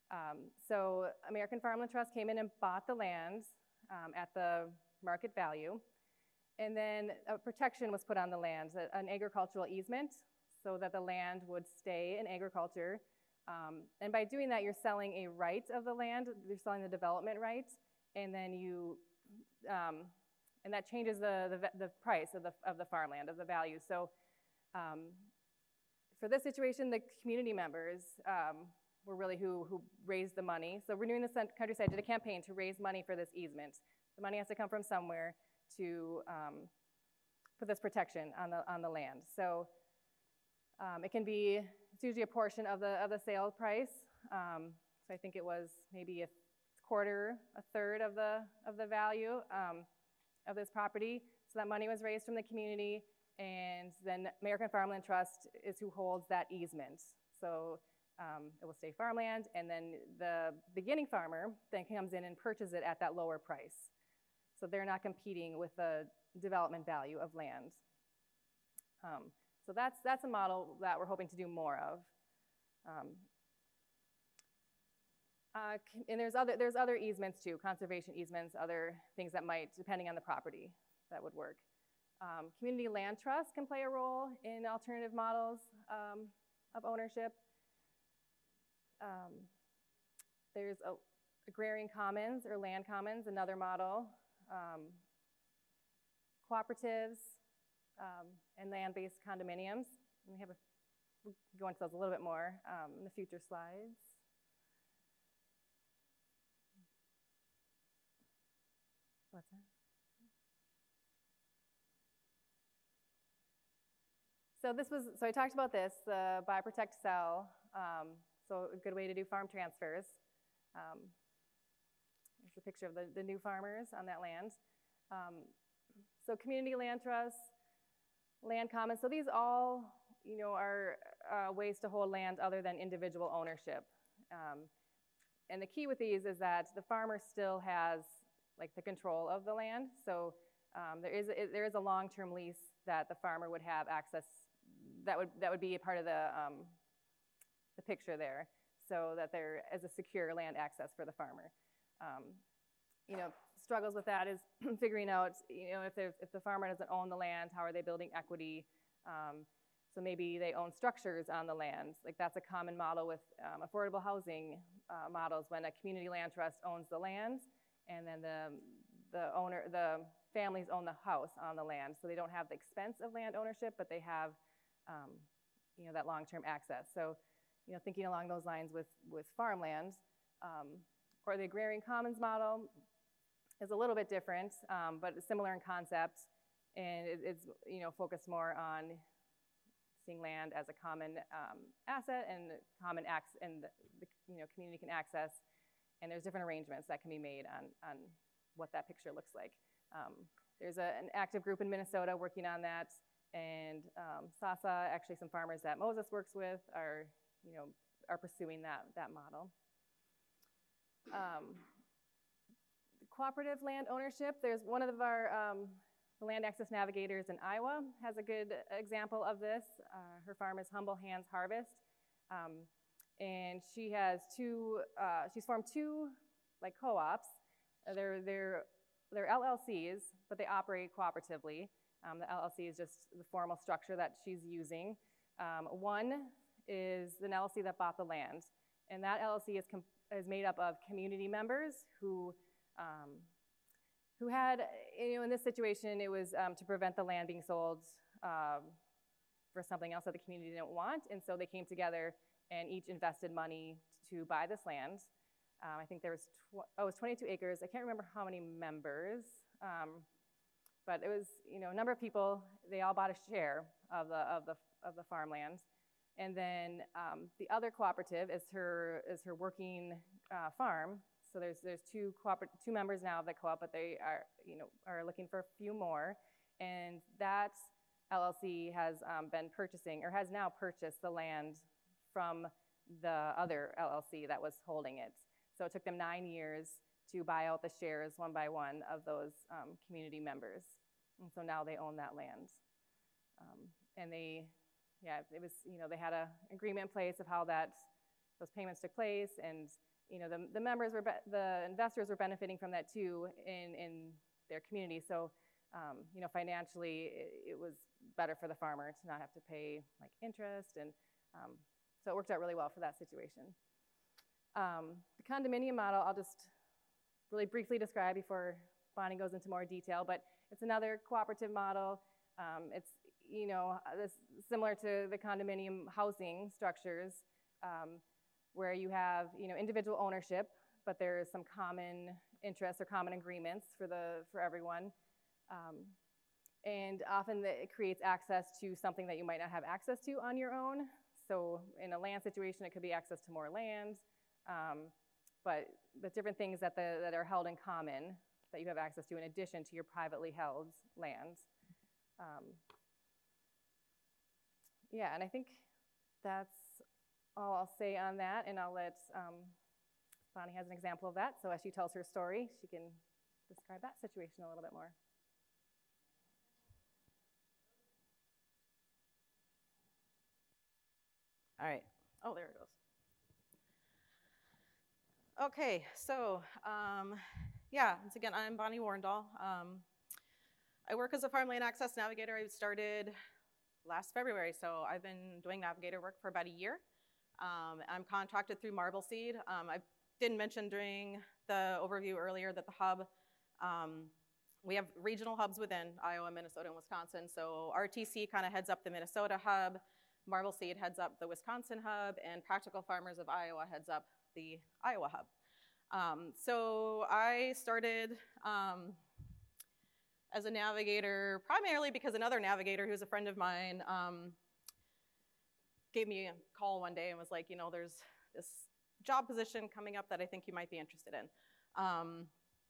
[SPEAKER 3] Um, so American Farmland Trust came in and bought the land um, at the market value. And then a protection was put on the land, an agricultural easement, so that the land would stay in agriculture. Um, and by doing that, you're selling a right of the land, you're selling the development right, and then you, um, and that changes the, the, the price of the, of the farmland, of the value. So um, for this situation, the community members um, were really who, who raised the money. So Renewing the Countryside did a campaign to raise money for this easement. The money has to come from somewhere to um, put this protection on the, on the land. So um, it can be, it's usually a portion of the, of the sale price. Um, so I think it was maybe a quarter, a third of the, of the value um, of this property. So that money was raised from the community, and then American Farmland Trust is who holds that easement. So um, it will stay farmland, and then the beginning farmer then comes in and purchases it at that lower price. So they're not competing with the development value of land. Um, so that's, that's a model that we're hoping to do more of. Um, uh, and there's other, there's other easements too, conservation easements, other things that might, depending on the property, that would work. Um, community land trusts can play a role in alternative models um, of ownership. Um, there's a, agrarian commons or land commons, another model. Um, cooperatives um, and land-based condominiums. And we have a, we'll go into those a little bit more um, in the future slides. What's that? So this was, so I talked about this, the buy, protect, sell. Um, so a good way to do farm transfers. Um, Here's a picture of the, the new farmers on that land. Um, so community land trusts, land commons. So these all, you know, are uh, ways to hold land other than individual ownership. Um, and the key with these is that the farmer still has like the control of the land. So um, there is a, there is a long-term lease that the farmer would have access. That would that would be a part of the um, the picture there, so that there is a secure land access for the farmer. Um, you know, struggles with that is figuring out, you know, if, if the farmer doesn't own the land, how are they building equity? Um, so maybe they own structures on the land. Like that's a common model with um, affordable housing uh, models, when a community land trust owns the land, and then the the owner, the families own the house on the land. So they don't have the expense of land ownership, but they have, um, you know, that long-term access. So, you know, thinking along those lines with with farmland. Um, Or the agrarian commons model is a little bit different, um, but similar in concept, and it, it's you know focused more on seeing land as a common um, asset and common access, and the, the you know community can access. And there's different arrangements that can be made on on what that picture looks like. Um, there's a, an active group in Minnesota working on that, and um, SASA, actually some farmers that Moses works with, are you know are pursuing that that model. Um, cooperative land ownership, there's one of our um, the land access navigators in Iowa has a good example of this. Uh, her farm is Humble Hands Harvest, um, and she has two, uh, she's formed two like co-ops. They're, they're, they're L L Cs, but they operate cooperatively. Um, the L L C is just the formal structure that she's using. Um, one is an L L C that bought the land, and that L L C is com is made up of community members who, um, who had, you know, in this situation, it was um, to prevent the land being sold um, for something else that the community didn't want, and so they came together and each invested money to buy this land. Um, I think there was, tw oh, it was twenty-two acres. I can't remember how many members, um, but it was, you know, a number of people. They all bought a share of the of the of the farmland. And then um, the other cooperative is her is her working uh, farm. So there's there's two cooper two members now of the co-op, but they are you know are looking for a few more. And that L L C has um, been purchasing, or has now purchased the land from the other L L C that was holding it. So it took them nine years to buy out the shares one by one of those um, community members. And so now they own that land. Um, and they. Yeah, it was, you know, they had an agreement in place of how that, those payments took place, and you know, the, the members were, be- the investors were benefiting from that too in, in their community. So, um, you know, financially, it, it was better for the farmer to not have to pay like interest, and um, so it worked out really well for that situation. Um, the condominium model, I'll just really briefly describe before Bonnie goes into more detail, but it's another cooperative model. Um, it's, you know, this, similar to the condominium housing structures, um, where you have, you know, individual ownership, but there's some common interests or common agreements for the for everyone. Um, and often the, it creates access to something that you might not have access to on your own. So in a land situation, it could be access to more land, um, but the different things that, the, that are held in common that you have access to in addition to your privately held lands. Um, yeah, and I think that's all I'll say on that, and I'll let, um, Bonnie has an example of that, so as she tells her story, she can describe that situation a little bit more.
[SPEAKER 2] All right. Oh, there it goes. Okay, so um, yeah, once again, I'm Bonnie Warrendahl. Um, I work as a farmland access navigator. I started last February, so I've been doing navigator work for about a year. Um, I'm contracted through Marbleseed. Um, I didn't mention during the overview earlier that the hub, um, we have regional hubs within Iowa, Minnesota, and Wisconsin. So R T C kind of heads up the Minnesota hub, Marbleseed heads up the Wisconsin hub, and Practical Farmers of Iowa heads up the Iowa hub. Um, so I started um, as a navigator primarily because another navigator who's a friend of mine um, gave me a call one day and was like, you know, there's this job position coming up that I think you might be interested in. Um,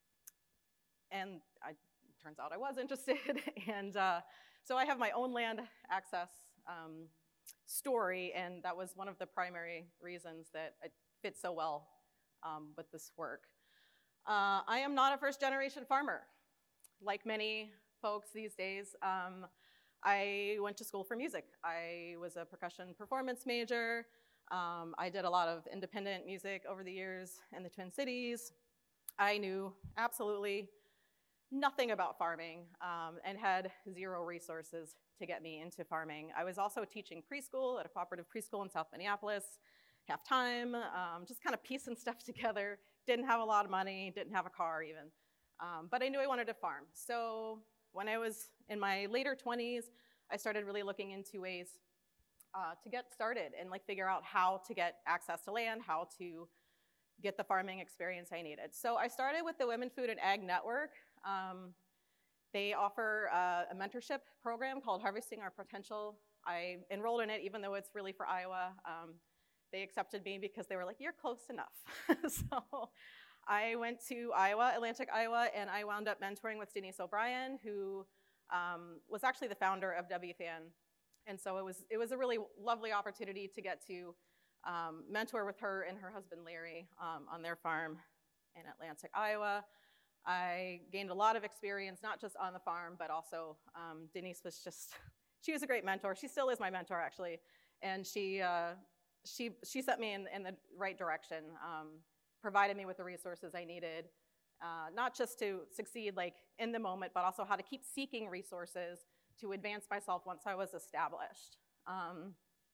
[SPEAKER 2] and I, it turns out I was interested. and uh, so I have my own land access um, story, and that was one of the primary reasons that it fits so well um, with this work. Uh, I am not a first generation farmer. Like many folks these days, um, I went to school for music. I was a percussion performance major. Um, I did a lot of independent music over the years in the Twin Cities. I knew absolutely nothing about farming um, and had zero resources to get me into farming. I was also teaching preschool at a cooperative preschool in South Minneapolis, half-time, um, just kind of piecing stuff together. Didn't have a lot of money, didn't have a car even. Um, but I knew I wanted to farm. So when I was in my later twenties, I started really looking into ways uh, to get started and like figure out how to get access to land, how to get the farming experience I needed. So I started with the Women Food and Ag Network. Um, they offer uh, a mentorship program called Harvesting Our Potential. I enrolled in it even though it's really for Iowa. Um, they accepted me because they were like, you're close enough. So I went to Iowa, Atlantic, Iowa, and I wound up mentoring with Denise O'Brien, who um, was actually the founder of W F A N. And so it was, it was a really lovely opportunity to get to um, mentor with her and her husband, Larry, um, on their farm in Atlantic, Iowa. I gained a lot of experience, not just on the farm, but also um, Denise was just, she was a great mentor. She still is my mentor, actually. And she, uh, she, she set me in, in the right direction. Um, provided me with the resources I needed, uh, not just to succeed like in the moment, but also how to keep seeking resources to advance myself once I was established. Um,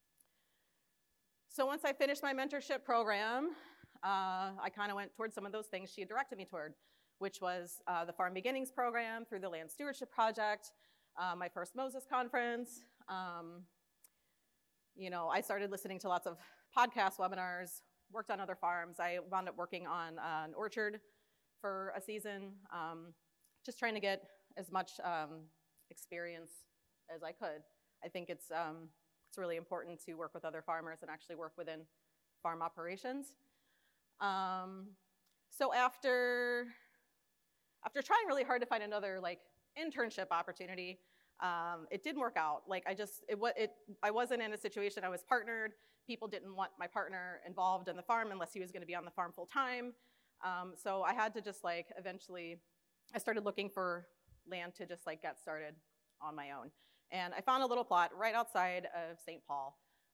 [SPEAKER 2] so once I finished my mentorship program, uh, I kind of went towards some of those things she had directed me toward, which was uh, the Farm Beginnings program through the Land Stewardship Project, uh, my first Moses conference. Um, you know, I started listening to lots of podcast webinars, worked on other farms. I wound up working on uh, an orchard for a season, um, just trying to get as much um, experience as I could. I think it's, um, it's really important to work with other farmers and actually work within farm operations. Um, so after, after trying really hard to find another like internship opportunity, um, it didn't work out. Like I just, it, it, I wasn't in a situation, I was partnered. People didn't want my partner involved in the farm unless he was gonna be on the farm full time. Um, so I had to just like, eventually, I started looking for land to just like get started on my own. And I found a little plot right outside of Saint Paul.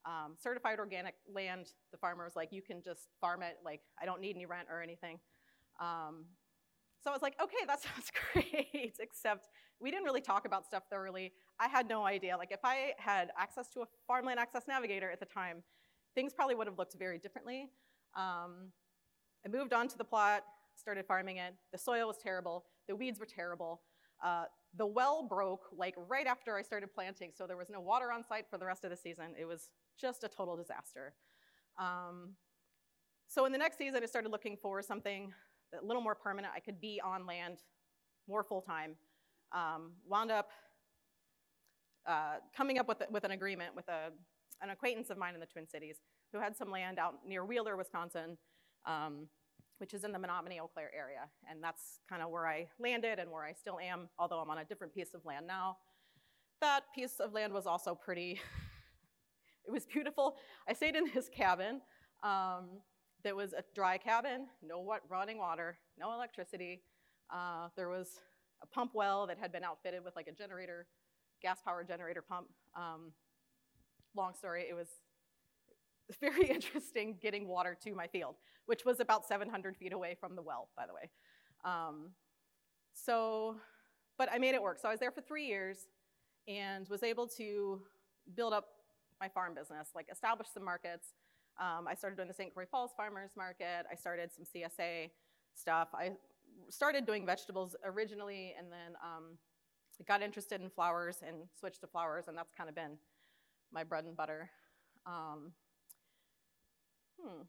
[SPEAKER 2] Um, certified organic land, the farmer was like, you can just farm it, like I don't need any rent or anything. Um, so I was like, okay, that sounds great, except we didn't really talk about stuff thoroughly. I had no idea. Like if I had access to a Farmland Access Navigator at the time, things probably would have looked very differently. Um, I moved on to the plot, started farming it. The soil was terrible. The weeds were terrible. Uh, the well broke like right after I started planting, so there was no water on site for the rest of the season. It was just a total disaster. Um, so in the next season, I started looking for something a little more permanent. I could be on land more full-time. Um, wound up uh, coming up with, with an agreement with a, an acquaintance of mine in the Twin Cities who had some land out near Wheeler, Wisconsin, um, which is in the Menominee-Eau Claire area. And that's kind of where I landed and where I still am, although I'm on a different piece of land now. That piece of land was also pretty, it was beautiful. I stayed in this cabin. Um, There was a dry cabin, no what, running water, no electricity. Uh, there was a pump well that had been outfitted with like a generator, gas-powered generator pump. Um, long story, it was very interesting getting water to my field, which was about seven hundred feet away from the well, by the way. Um, so, but I made it work. So I was there for three years and was able to build up my farm business, like establish some markets. Um, I started doing the Saint Croix Falls Farmers Market. I started some C S A stuff. I started doing vegetables originally, and then um, got interested in flowers and switched to flowers, and that's kind of been my bread and butter. Um, hmm.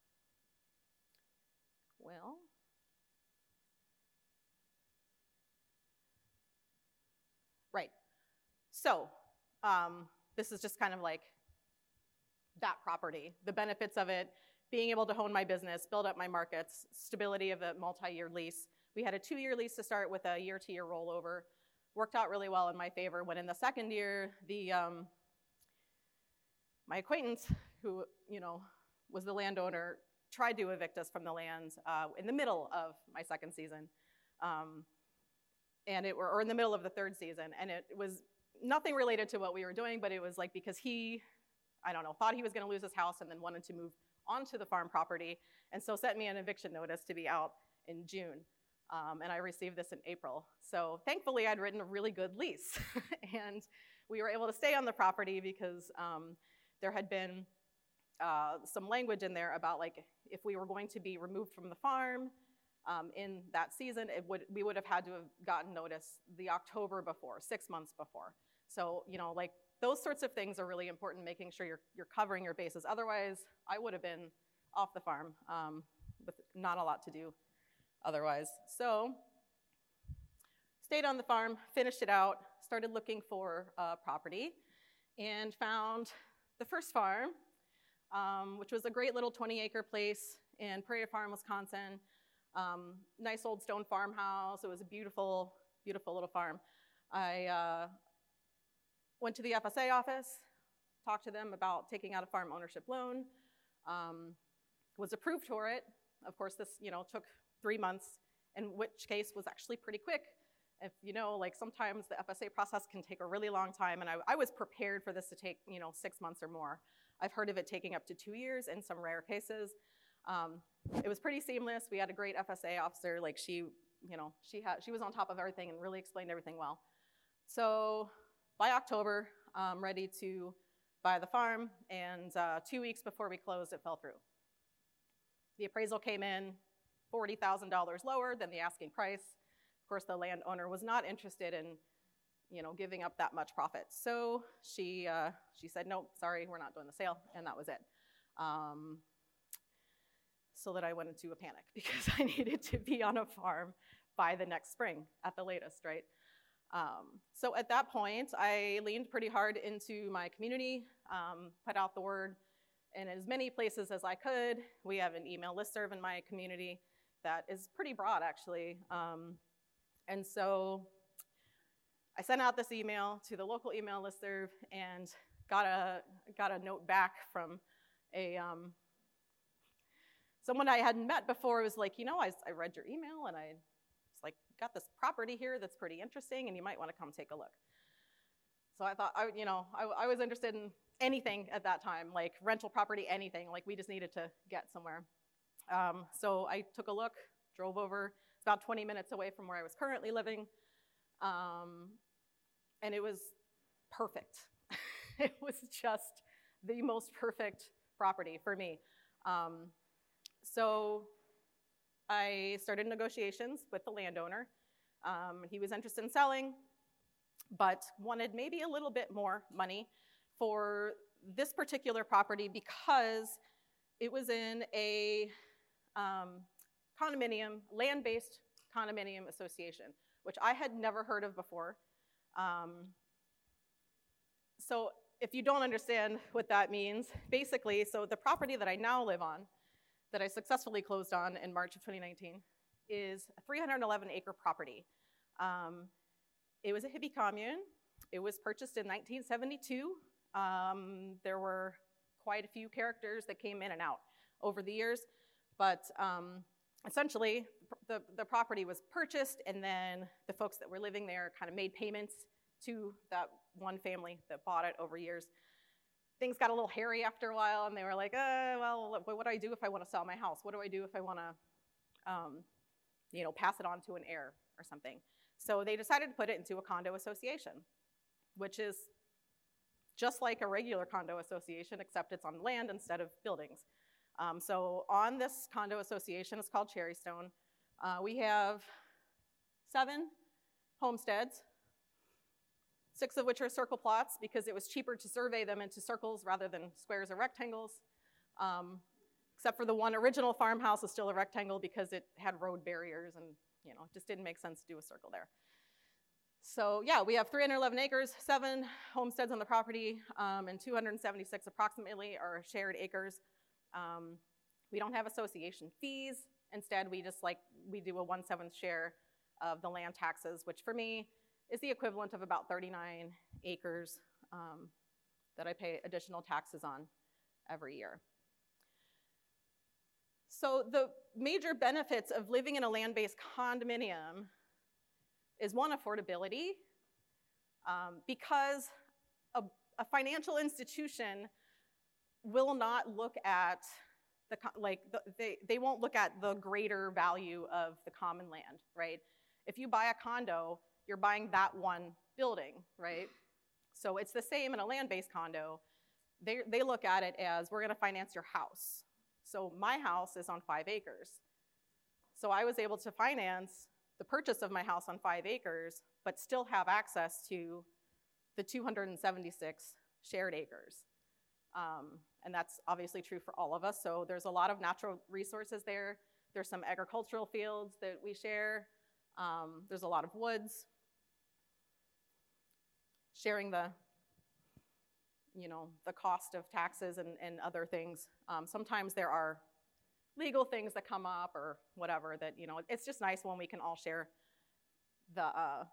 [SPEAKER 2] Well, right. So um, this is just kind of like that property, the benefits of it, being able to hone my business, build up my markets, stability of a multi-year lease. We had a two-year lease to start with a year-to-year rollover. Worked out really well in my favor. When in the second year, the um, my acquaintance, who you know was the landowner, tried to evict us from the land uh, in the middle of my second season, um, and it were or in the middle of the third season, and it was nothing related to what we were doing, but it was like because he, I don't know, thought he was going to lose his house and then wanted to move onto the farm property, and so sent me an eviction notice to be out in June, um, and I received this in April. So thankfully, I'd written a really good lease, and we were able to stay on the property because um, there had been uh, some language in there about like if we were going to be removed from the farm um, in that season, it would we would have had to have gotten notice the October before, six months before. So you know, like. Those sorts of things are really important, making sure you're, you're covering your bases. Otherwise, I would have been off the farm um, with not a lot to do otherwise. So stayed on the farm, finished it out, started looking for uh, property, and found the first farm, um, which was a great little twenty acre place in Prairie Farm, Wisconsin. Um, nice old stone farmhouse. It was a beautiful, beautiful little farm. I uh, went to the F S A office, talked to them about taking out a farm ownership loan, um, was approved for it. Of course, this you know took three months, in which case was actually pretty quick. If you know, like sometimes the F S A process can take a really long time, and I, I was prepared for this to take you know six months or more. I've heard of it taking up to two years in some rare cases. Um, it was pretty seamless. We had a great F S A officer. Like she, you know, she had she was on top of everything and really explained everything well. So. By October, I'm ready to buy the farm, and uh, two weeks before we closed, it fell through. The appraisal came in forty thousand dollars lower than the asking price. Of course, the landowner was not interested in, you know, giving up that much profit. So she, uh, she said, nope, sorry, we're not doing the sale, and that was it. Um, so that I went into a panic because I needed to be on a farm by the next spring at the latest, right? Um, so at that point, I leaned pretty hard into my community, um, put out the word in as many places as I could. We have an email listserv in my community that is pretty broad, actually. Um, and so I sent out this email to the local email listserv and got a, got a note back from a um, someone I hadn't met before. It was like, you know, I, I read your email and I like, got this property here that's pretty interesting, and you might want to come take a look. So I thought, I, you know, I, I was interested in anything at that time, like rental property, anything. Like we just needed to get somewhere. Um, so I took a look, drove over. It's about twenty minutes away from where I was currently living. Um, and it was perfect. It was just the most perfect property for me. Um, so I started negotiations with the landowner. Um, he was interested in selling, but wanted maybe a little bit more money for this particular property because it was in a um, condominium, land-based condominium association, which I had never heard of before. Um, so if you don't understand what that means, basically, so the property that I now live on, that I successfully closed on in March of twenty nineteen, is a three hundred eleven acre property. Um, it was a hippie commune. It was purchased in nineteen seventy-two. Um, there were quite a few characters that came in and out over the years, but um, essentially the, the property was purchased, and then the folks that were living there kind of made payments to that one family that bought it over years. Things got a little hairy after a while, and they were like, uh, well, what do I do if I want to sell my house? What do I do if I want to, um, you know, pass it on to an heir or something? So they decided to put it into a condo association, which is just like a regular condo association, except it's on land instead of buildings. Um, so on this condo association, it's called Cherrystone, uh, we have seven homesteads, six of which are circle plots because it was cheaper to survey them into circles rather than squares or rectangles. Um, except for the one original farmhouse is still a rectangle because it had road barriers and, you know, it just didn't make sense to do a circle there. So yeah, we have three hundred eleven acres, seven homesteads on the property, um, and two hundred seventy-six approximately are shared acres. Um, we don't have association fees. Instead, we just like, we do a one-seventh share of the land taxes, which for me is the equivalent of about thirty-nine acres um, that I pay additional taxes on every year. So the major benefits of living in a land-based condominium is one, affordability, um, because a, a financial institution will not look at the, like, the, they, they won't look at the greater value of the common land, right? If you buy a condo, you're buying that one building, right? So it's the same in a land-based condo. They, they look at it as, we're gonna finance your house. So my house is on five acres. So I was able to finance the purchase of my house on five acres, but still have access to the two hundred seventy-six shared acres. Um, and that's obviously true for all of us. So there's a lot of natural resources there. There's some agricultural fields that we share. Um, there's a lot of woods. Sharing the, you know, the cost of taxes and, and other things. Um, sometimes there are legal things that come up or whatever that, you know, it's just nice when we can all share the, uh,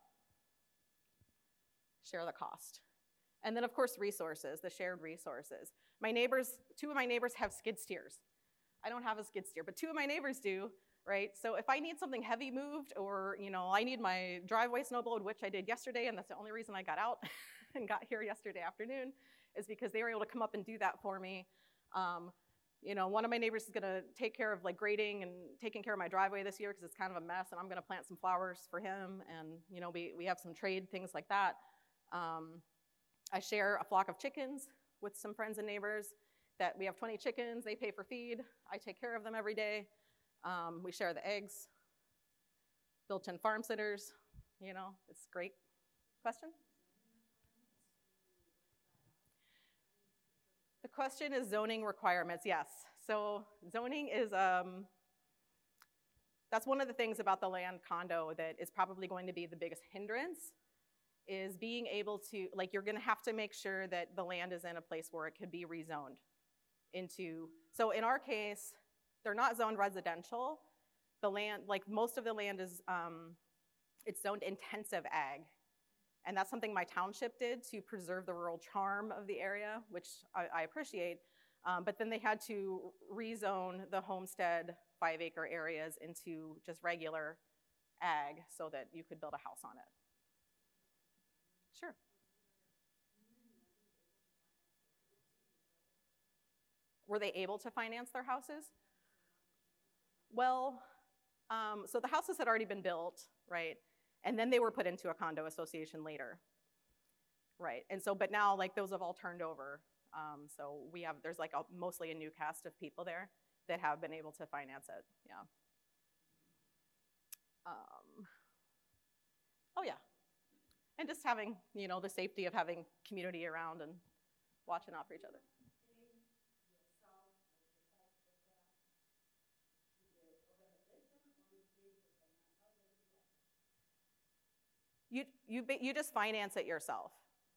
[SPEAKER 2] share the cost. And then of course resources, the shared resources. My neighbors, two of my neighbors have skid steers. I don't have a skid steer, but two of my neighbors do, right? So if I need something heavy moved, or, you know, I need my driveway snow blowed, which I did yesterday, and that's the only reason I got out and got here yesterday afternoon, is because they were able to come up and do that for me. Um, you know, one of my neighbors is gonna take care of like grading and taking care of my driveway this year because it's kind of a mess, and I'm gonna plant some flowers for him, and, you know, we, we have some trade, things like that. Um, I share a flock of chickens with some friends and neighbors. That we have twenty chickens, they pay for feed, I take care of them every day. Um, we share the eggs, built-in farm sitters, you know, it's great. Question? The question is zoning requirements, yes. So zoning is, um, that's one of the things about the land condo that is probably going to be the biggest hindrance, is being able to, like, you're gonna have to make sure that the land is in a place where it could be rezoned into, so in our case, they're not zoned residential. The land, like most of the land is, um, it's zoned intensive ag. And that's something my township did to preserve the rural charm of the area, which I, I appreciate. Um, but then they had to rezone the homestead five acre areas into just regular ag so that you could build a house on it. Sure. were they able to finance their houses? Well, um, so the houses had already been built, right? And then they were put into a condo association later, right? And so, but now like those have all turned over. Um, so we have, there's like a, mostly a new cast of people there that have been able to finance it, yeah. Um, oh yeah, and just having, you know, the safety of having community around and watching out for each other. You, you, you just finance it yourself.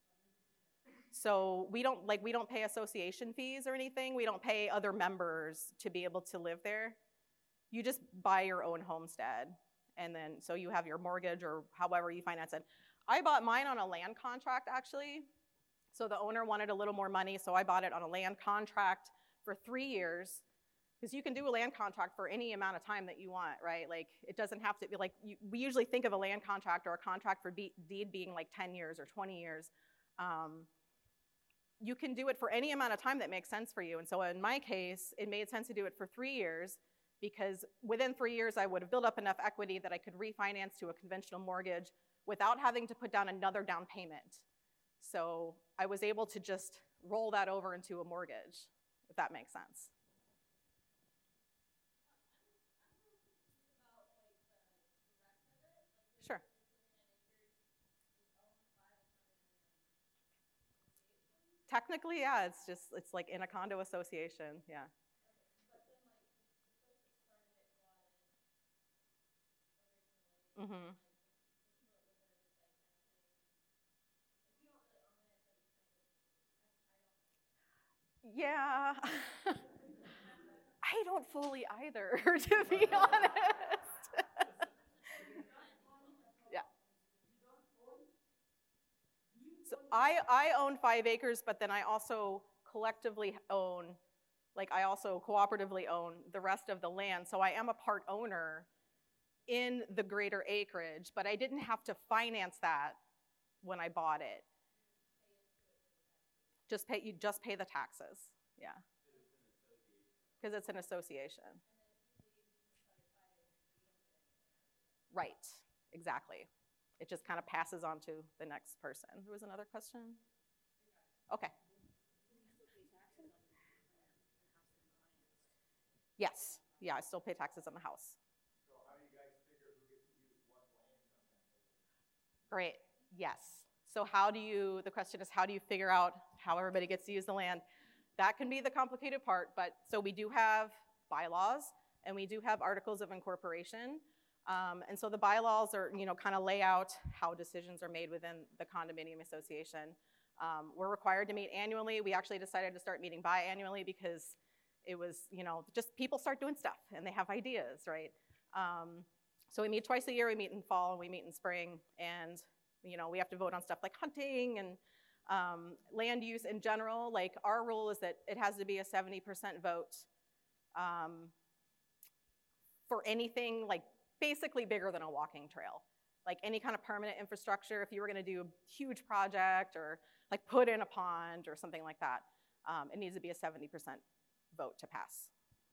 [SPEAKER 2] So we don't, like, we don't pay association fees or anything. We don't pay other members to be able to live there. You just buy your own homestead. And then, so you have your mortgage or however you finance it. I bought mine on a land contract, actually. So the owner wanted a little more money, so I bought it on a land contract for three years. Because you can do a land contract for any amount of time that you want, right? Like, it doesn't have to be like, you, we usually think of a land contract or a contract for be, deed being like ten years or twenty years. Um, you can do it for any amount of time that makes sense for you. And so in my case, it made sense to do it for three years because within three years, I would have built up enough equity that I could refinance to a conventional mortgage without having to put down another down payment. So I was able to just roll that over into a mortgage, if that makes sense. Sure. Technically, yeah, it's just, it's like in a condo association, yeah. Mm-hmm. Yeah. I don't fully either, to be honest. Yeah. So I, I own five acres, but then I also collectively own, like I also cooperatively own the rest of the land. So I am a part owner in the greater acreage, but I didn't have to finance that when I bought it. Just pay, you just pay the taxes, yeah. Because it's an association. Right, exactly. It just kind of passes on to the next person. There was another question? Okay. Yes, yeah, I still pay taxes on the house.
[SPEAKER 5] So how do you guys figure who gets to use what land on that?
[SPEAKER 2] Great, yes. So how do you, the question is how do you figure out how everybody gets to use the land? That can be the complicated part, but so we do have bylaws and we do have articles of incorporation. Um, and so the bylaws are, you know, kind of lay out how decisions are made within the condominium association. Um, we're required to meet annually. We actually decided to start meeting biannually because it was, you know, just people start doing stuff and they have ideas, right? Um, so we meet twice a year. We meet in fall and we meet in spring, and you know, we have to vote on stuff like hunting and um, land use in general. Like our rule is that it has to be a seventy percent vote um, for anything like basically bigger than a walking trail. Like any kind of permanent infrastructure, if you were gonna do a huge project or like put in a pond or something like that, um, it needs to be a seventy percent vote to pass.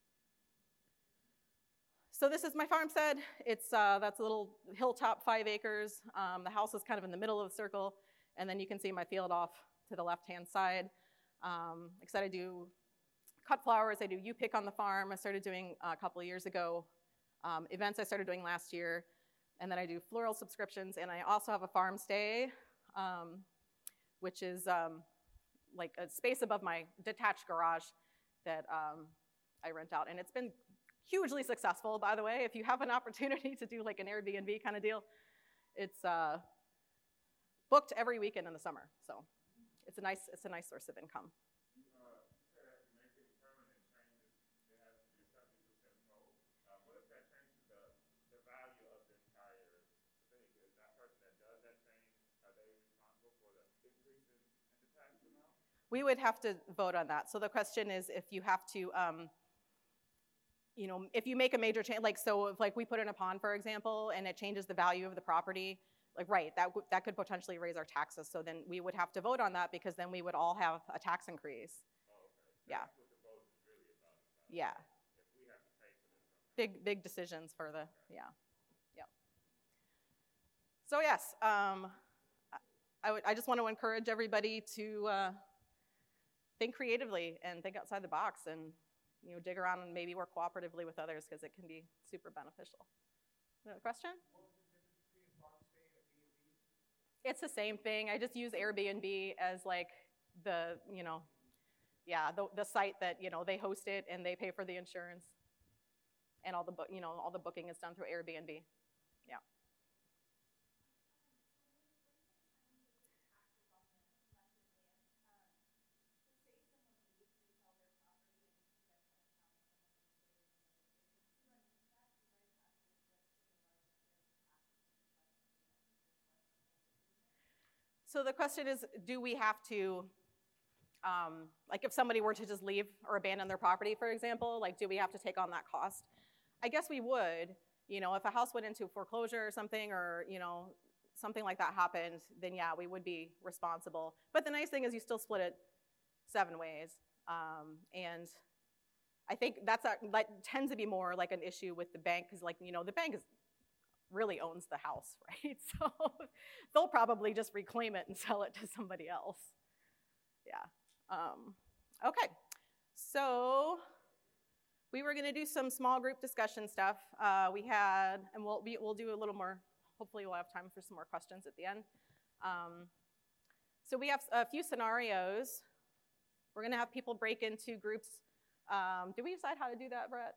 [SPEAKER 2] So this is my farmstead. It's, uh, that's a little hilltop, five acres. Um, the house is kind of in the middle of the circle, and then you can see my field off to the left-hand side. Um, like I said, I do cut flowers. I do U-pick on the farm. I started doing uh, a couple of years ago. Um, events I started doing last year, and then I do floral subscriptions, and I also have a farm stay, um, which is um, like a space above my detached garage that um, I rent out, and it's been hugely successful, by the way. If you have an opportunity to do like an Airbnb kind of deal, it's uh, booked every weekend in the summer, so it's a nice, it's a nice source of income. We would have to vote on that. So the question is if you have to, um, you know, if you make a major change, like so if like we put in a pond, for example, and it changes the value of the property, like right, that, that could potentially raise our taxes. So then we would have to vote on that because then we would all have a tax increase. Oh, okay. Yeah. That's what the vote is really Yeah. Big, big decisions for the, yeah, yeah. So yes, um, I, would, I just want to encourage everybody to uh, think creatively and think outside the box and, you know, dig around and maybe work cooperatively with others because it can be super beneficial. Another question? It's the same thing. I just use Airbnb as like the, you know, yeah, the, the site that, you know, they host it and they pay for the insurance. And all the, you know, all the booking is done through Airbnb. Yeah. So the question is, do we have to, um, like if somebody were to just leave or abandon their property, for example, like do we have to take on that cost? I guess we would. You know, if a house went into foreclosure or something, or, you know, something like that happened, then yeah, we would be responsible. But the nice thing is you still split it seven ways. Um, and I think that's a, that tends to be more like an issue with the bank because, like, you know, the bank is, really owns the house, right? So they'll probably just reclaim it and sell it to somebody else. Yeah. Um, okay. So we were going to do some small group discussion stuff. Uh, we had, and we'll, we, we'll do a little more, hopefully we'll have time for some more questions at the end. Um, so we have a few scenarios. We're going to have people break into groups. Um, did we decide how to do that, Brett?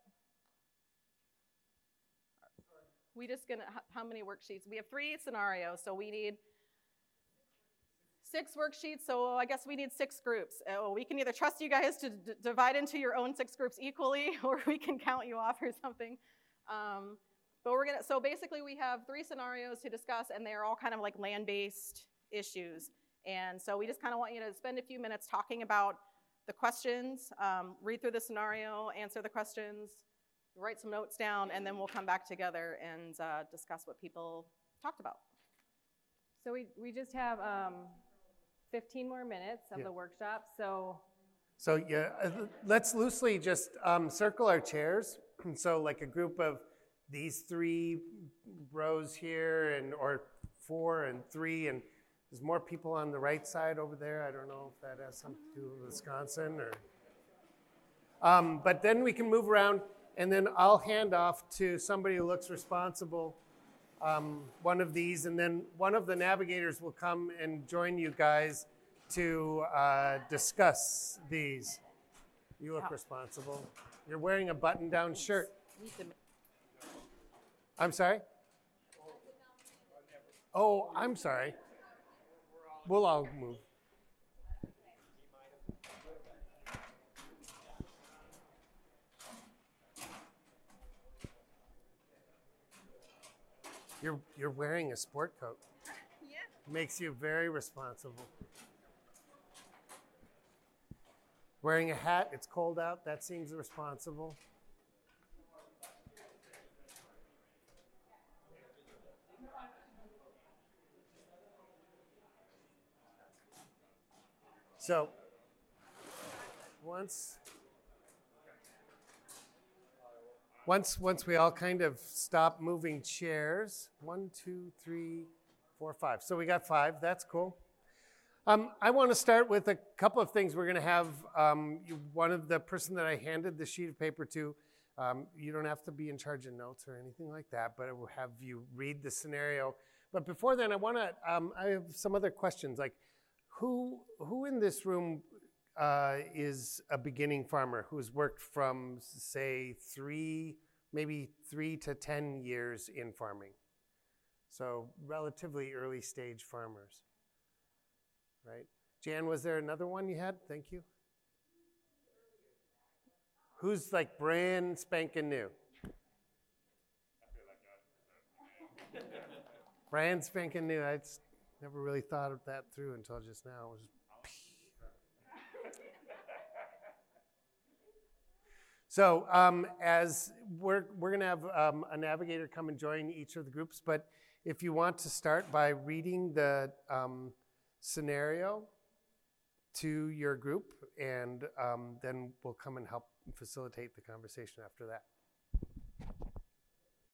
[SPEAKER 2] We just gonna, how many worksheets? We have three scenarios, so we need six worksheets, so I guess we need six groups. Oh, we can either trust you guys to d divide into your own six groups equally, or we can count you off or something. Um, but we're gonna, so basically we have three scenarios to discuss, and they're all kind of like land-based issues. And so we just kind of want you to spend a few minutes talking about the questions, um, read through the scenario, answer the questions, write some notes down, and then we'll come back together and uh, discuss what people talked about.
[SPEAKER 3] So we, we just have um, fifteen more minutes of
[SPEAKER 1] Yeah.
[SPEAKER 3] the workshop, so.
[SPEAKER 1] So yeah, uh, let's loosely just um, circle our chairs. So like a group of these three rows here, and or four and three, and there's more people on the right side over there. I don't know if that has something to do with Wisconsin or. Um, but then we can move around. And then I'll hand off to somebody who looks responsible, um, one of these, and then one of the navigators will come and join you guys to uh, discuss these. You look responsible. You're wearing a button-down shirt. I'm sorry? Oh, I'm sorry. We'll all move. You're, you're wearing a sport coat.
[SPEAKER 2] Yeah.
[SPEAKER 1] Makes you very responsible. Wearing a hat, it's cold out, that seems responsible. So, once, once, once we all kind of stop moving chairs, one, two, three, four, five. So we got five, that's cool. Um, I want to start with a couple of things. We're going to have um, you, one of the person that I handed the sheet of paper to, um, you don't have to be in charge of notes or anything like that, but I will have you read the scenario. But before then, I want to, um, I have some other questions, like who, who in this room uh, is a beginning farmer who's worked from, say, three, maybe three to ten years in farming? So relatively early stage farmers. Right. Jan, was there another one you had? Thank you. Who's like brand spanking new? Brand spanking new. I just never really thought of that through until just now. It was so um, as we're, we're going to have um, a navigator come and join each of the groups, but if you want to start by reading the um, scenario to your group, and um, then we'll come and help facilitate the conversation after that.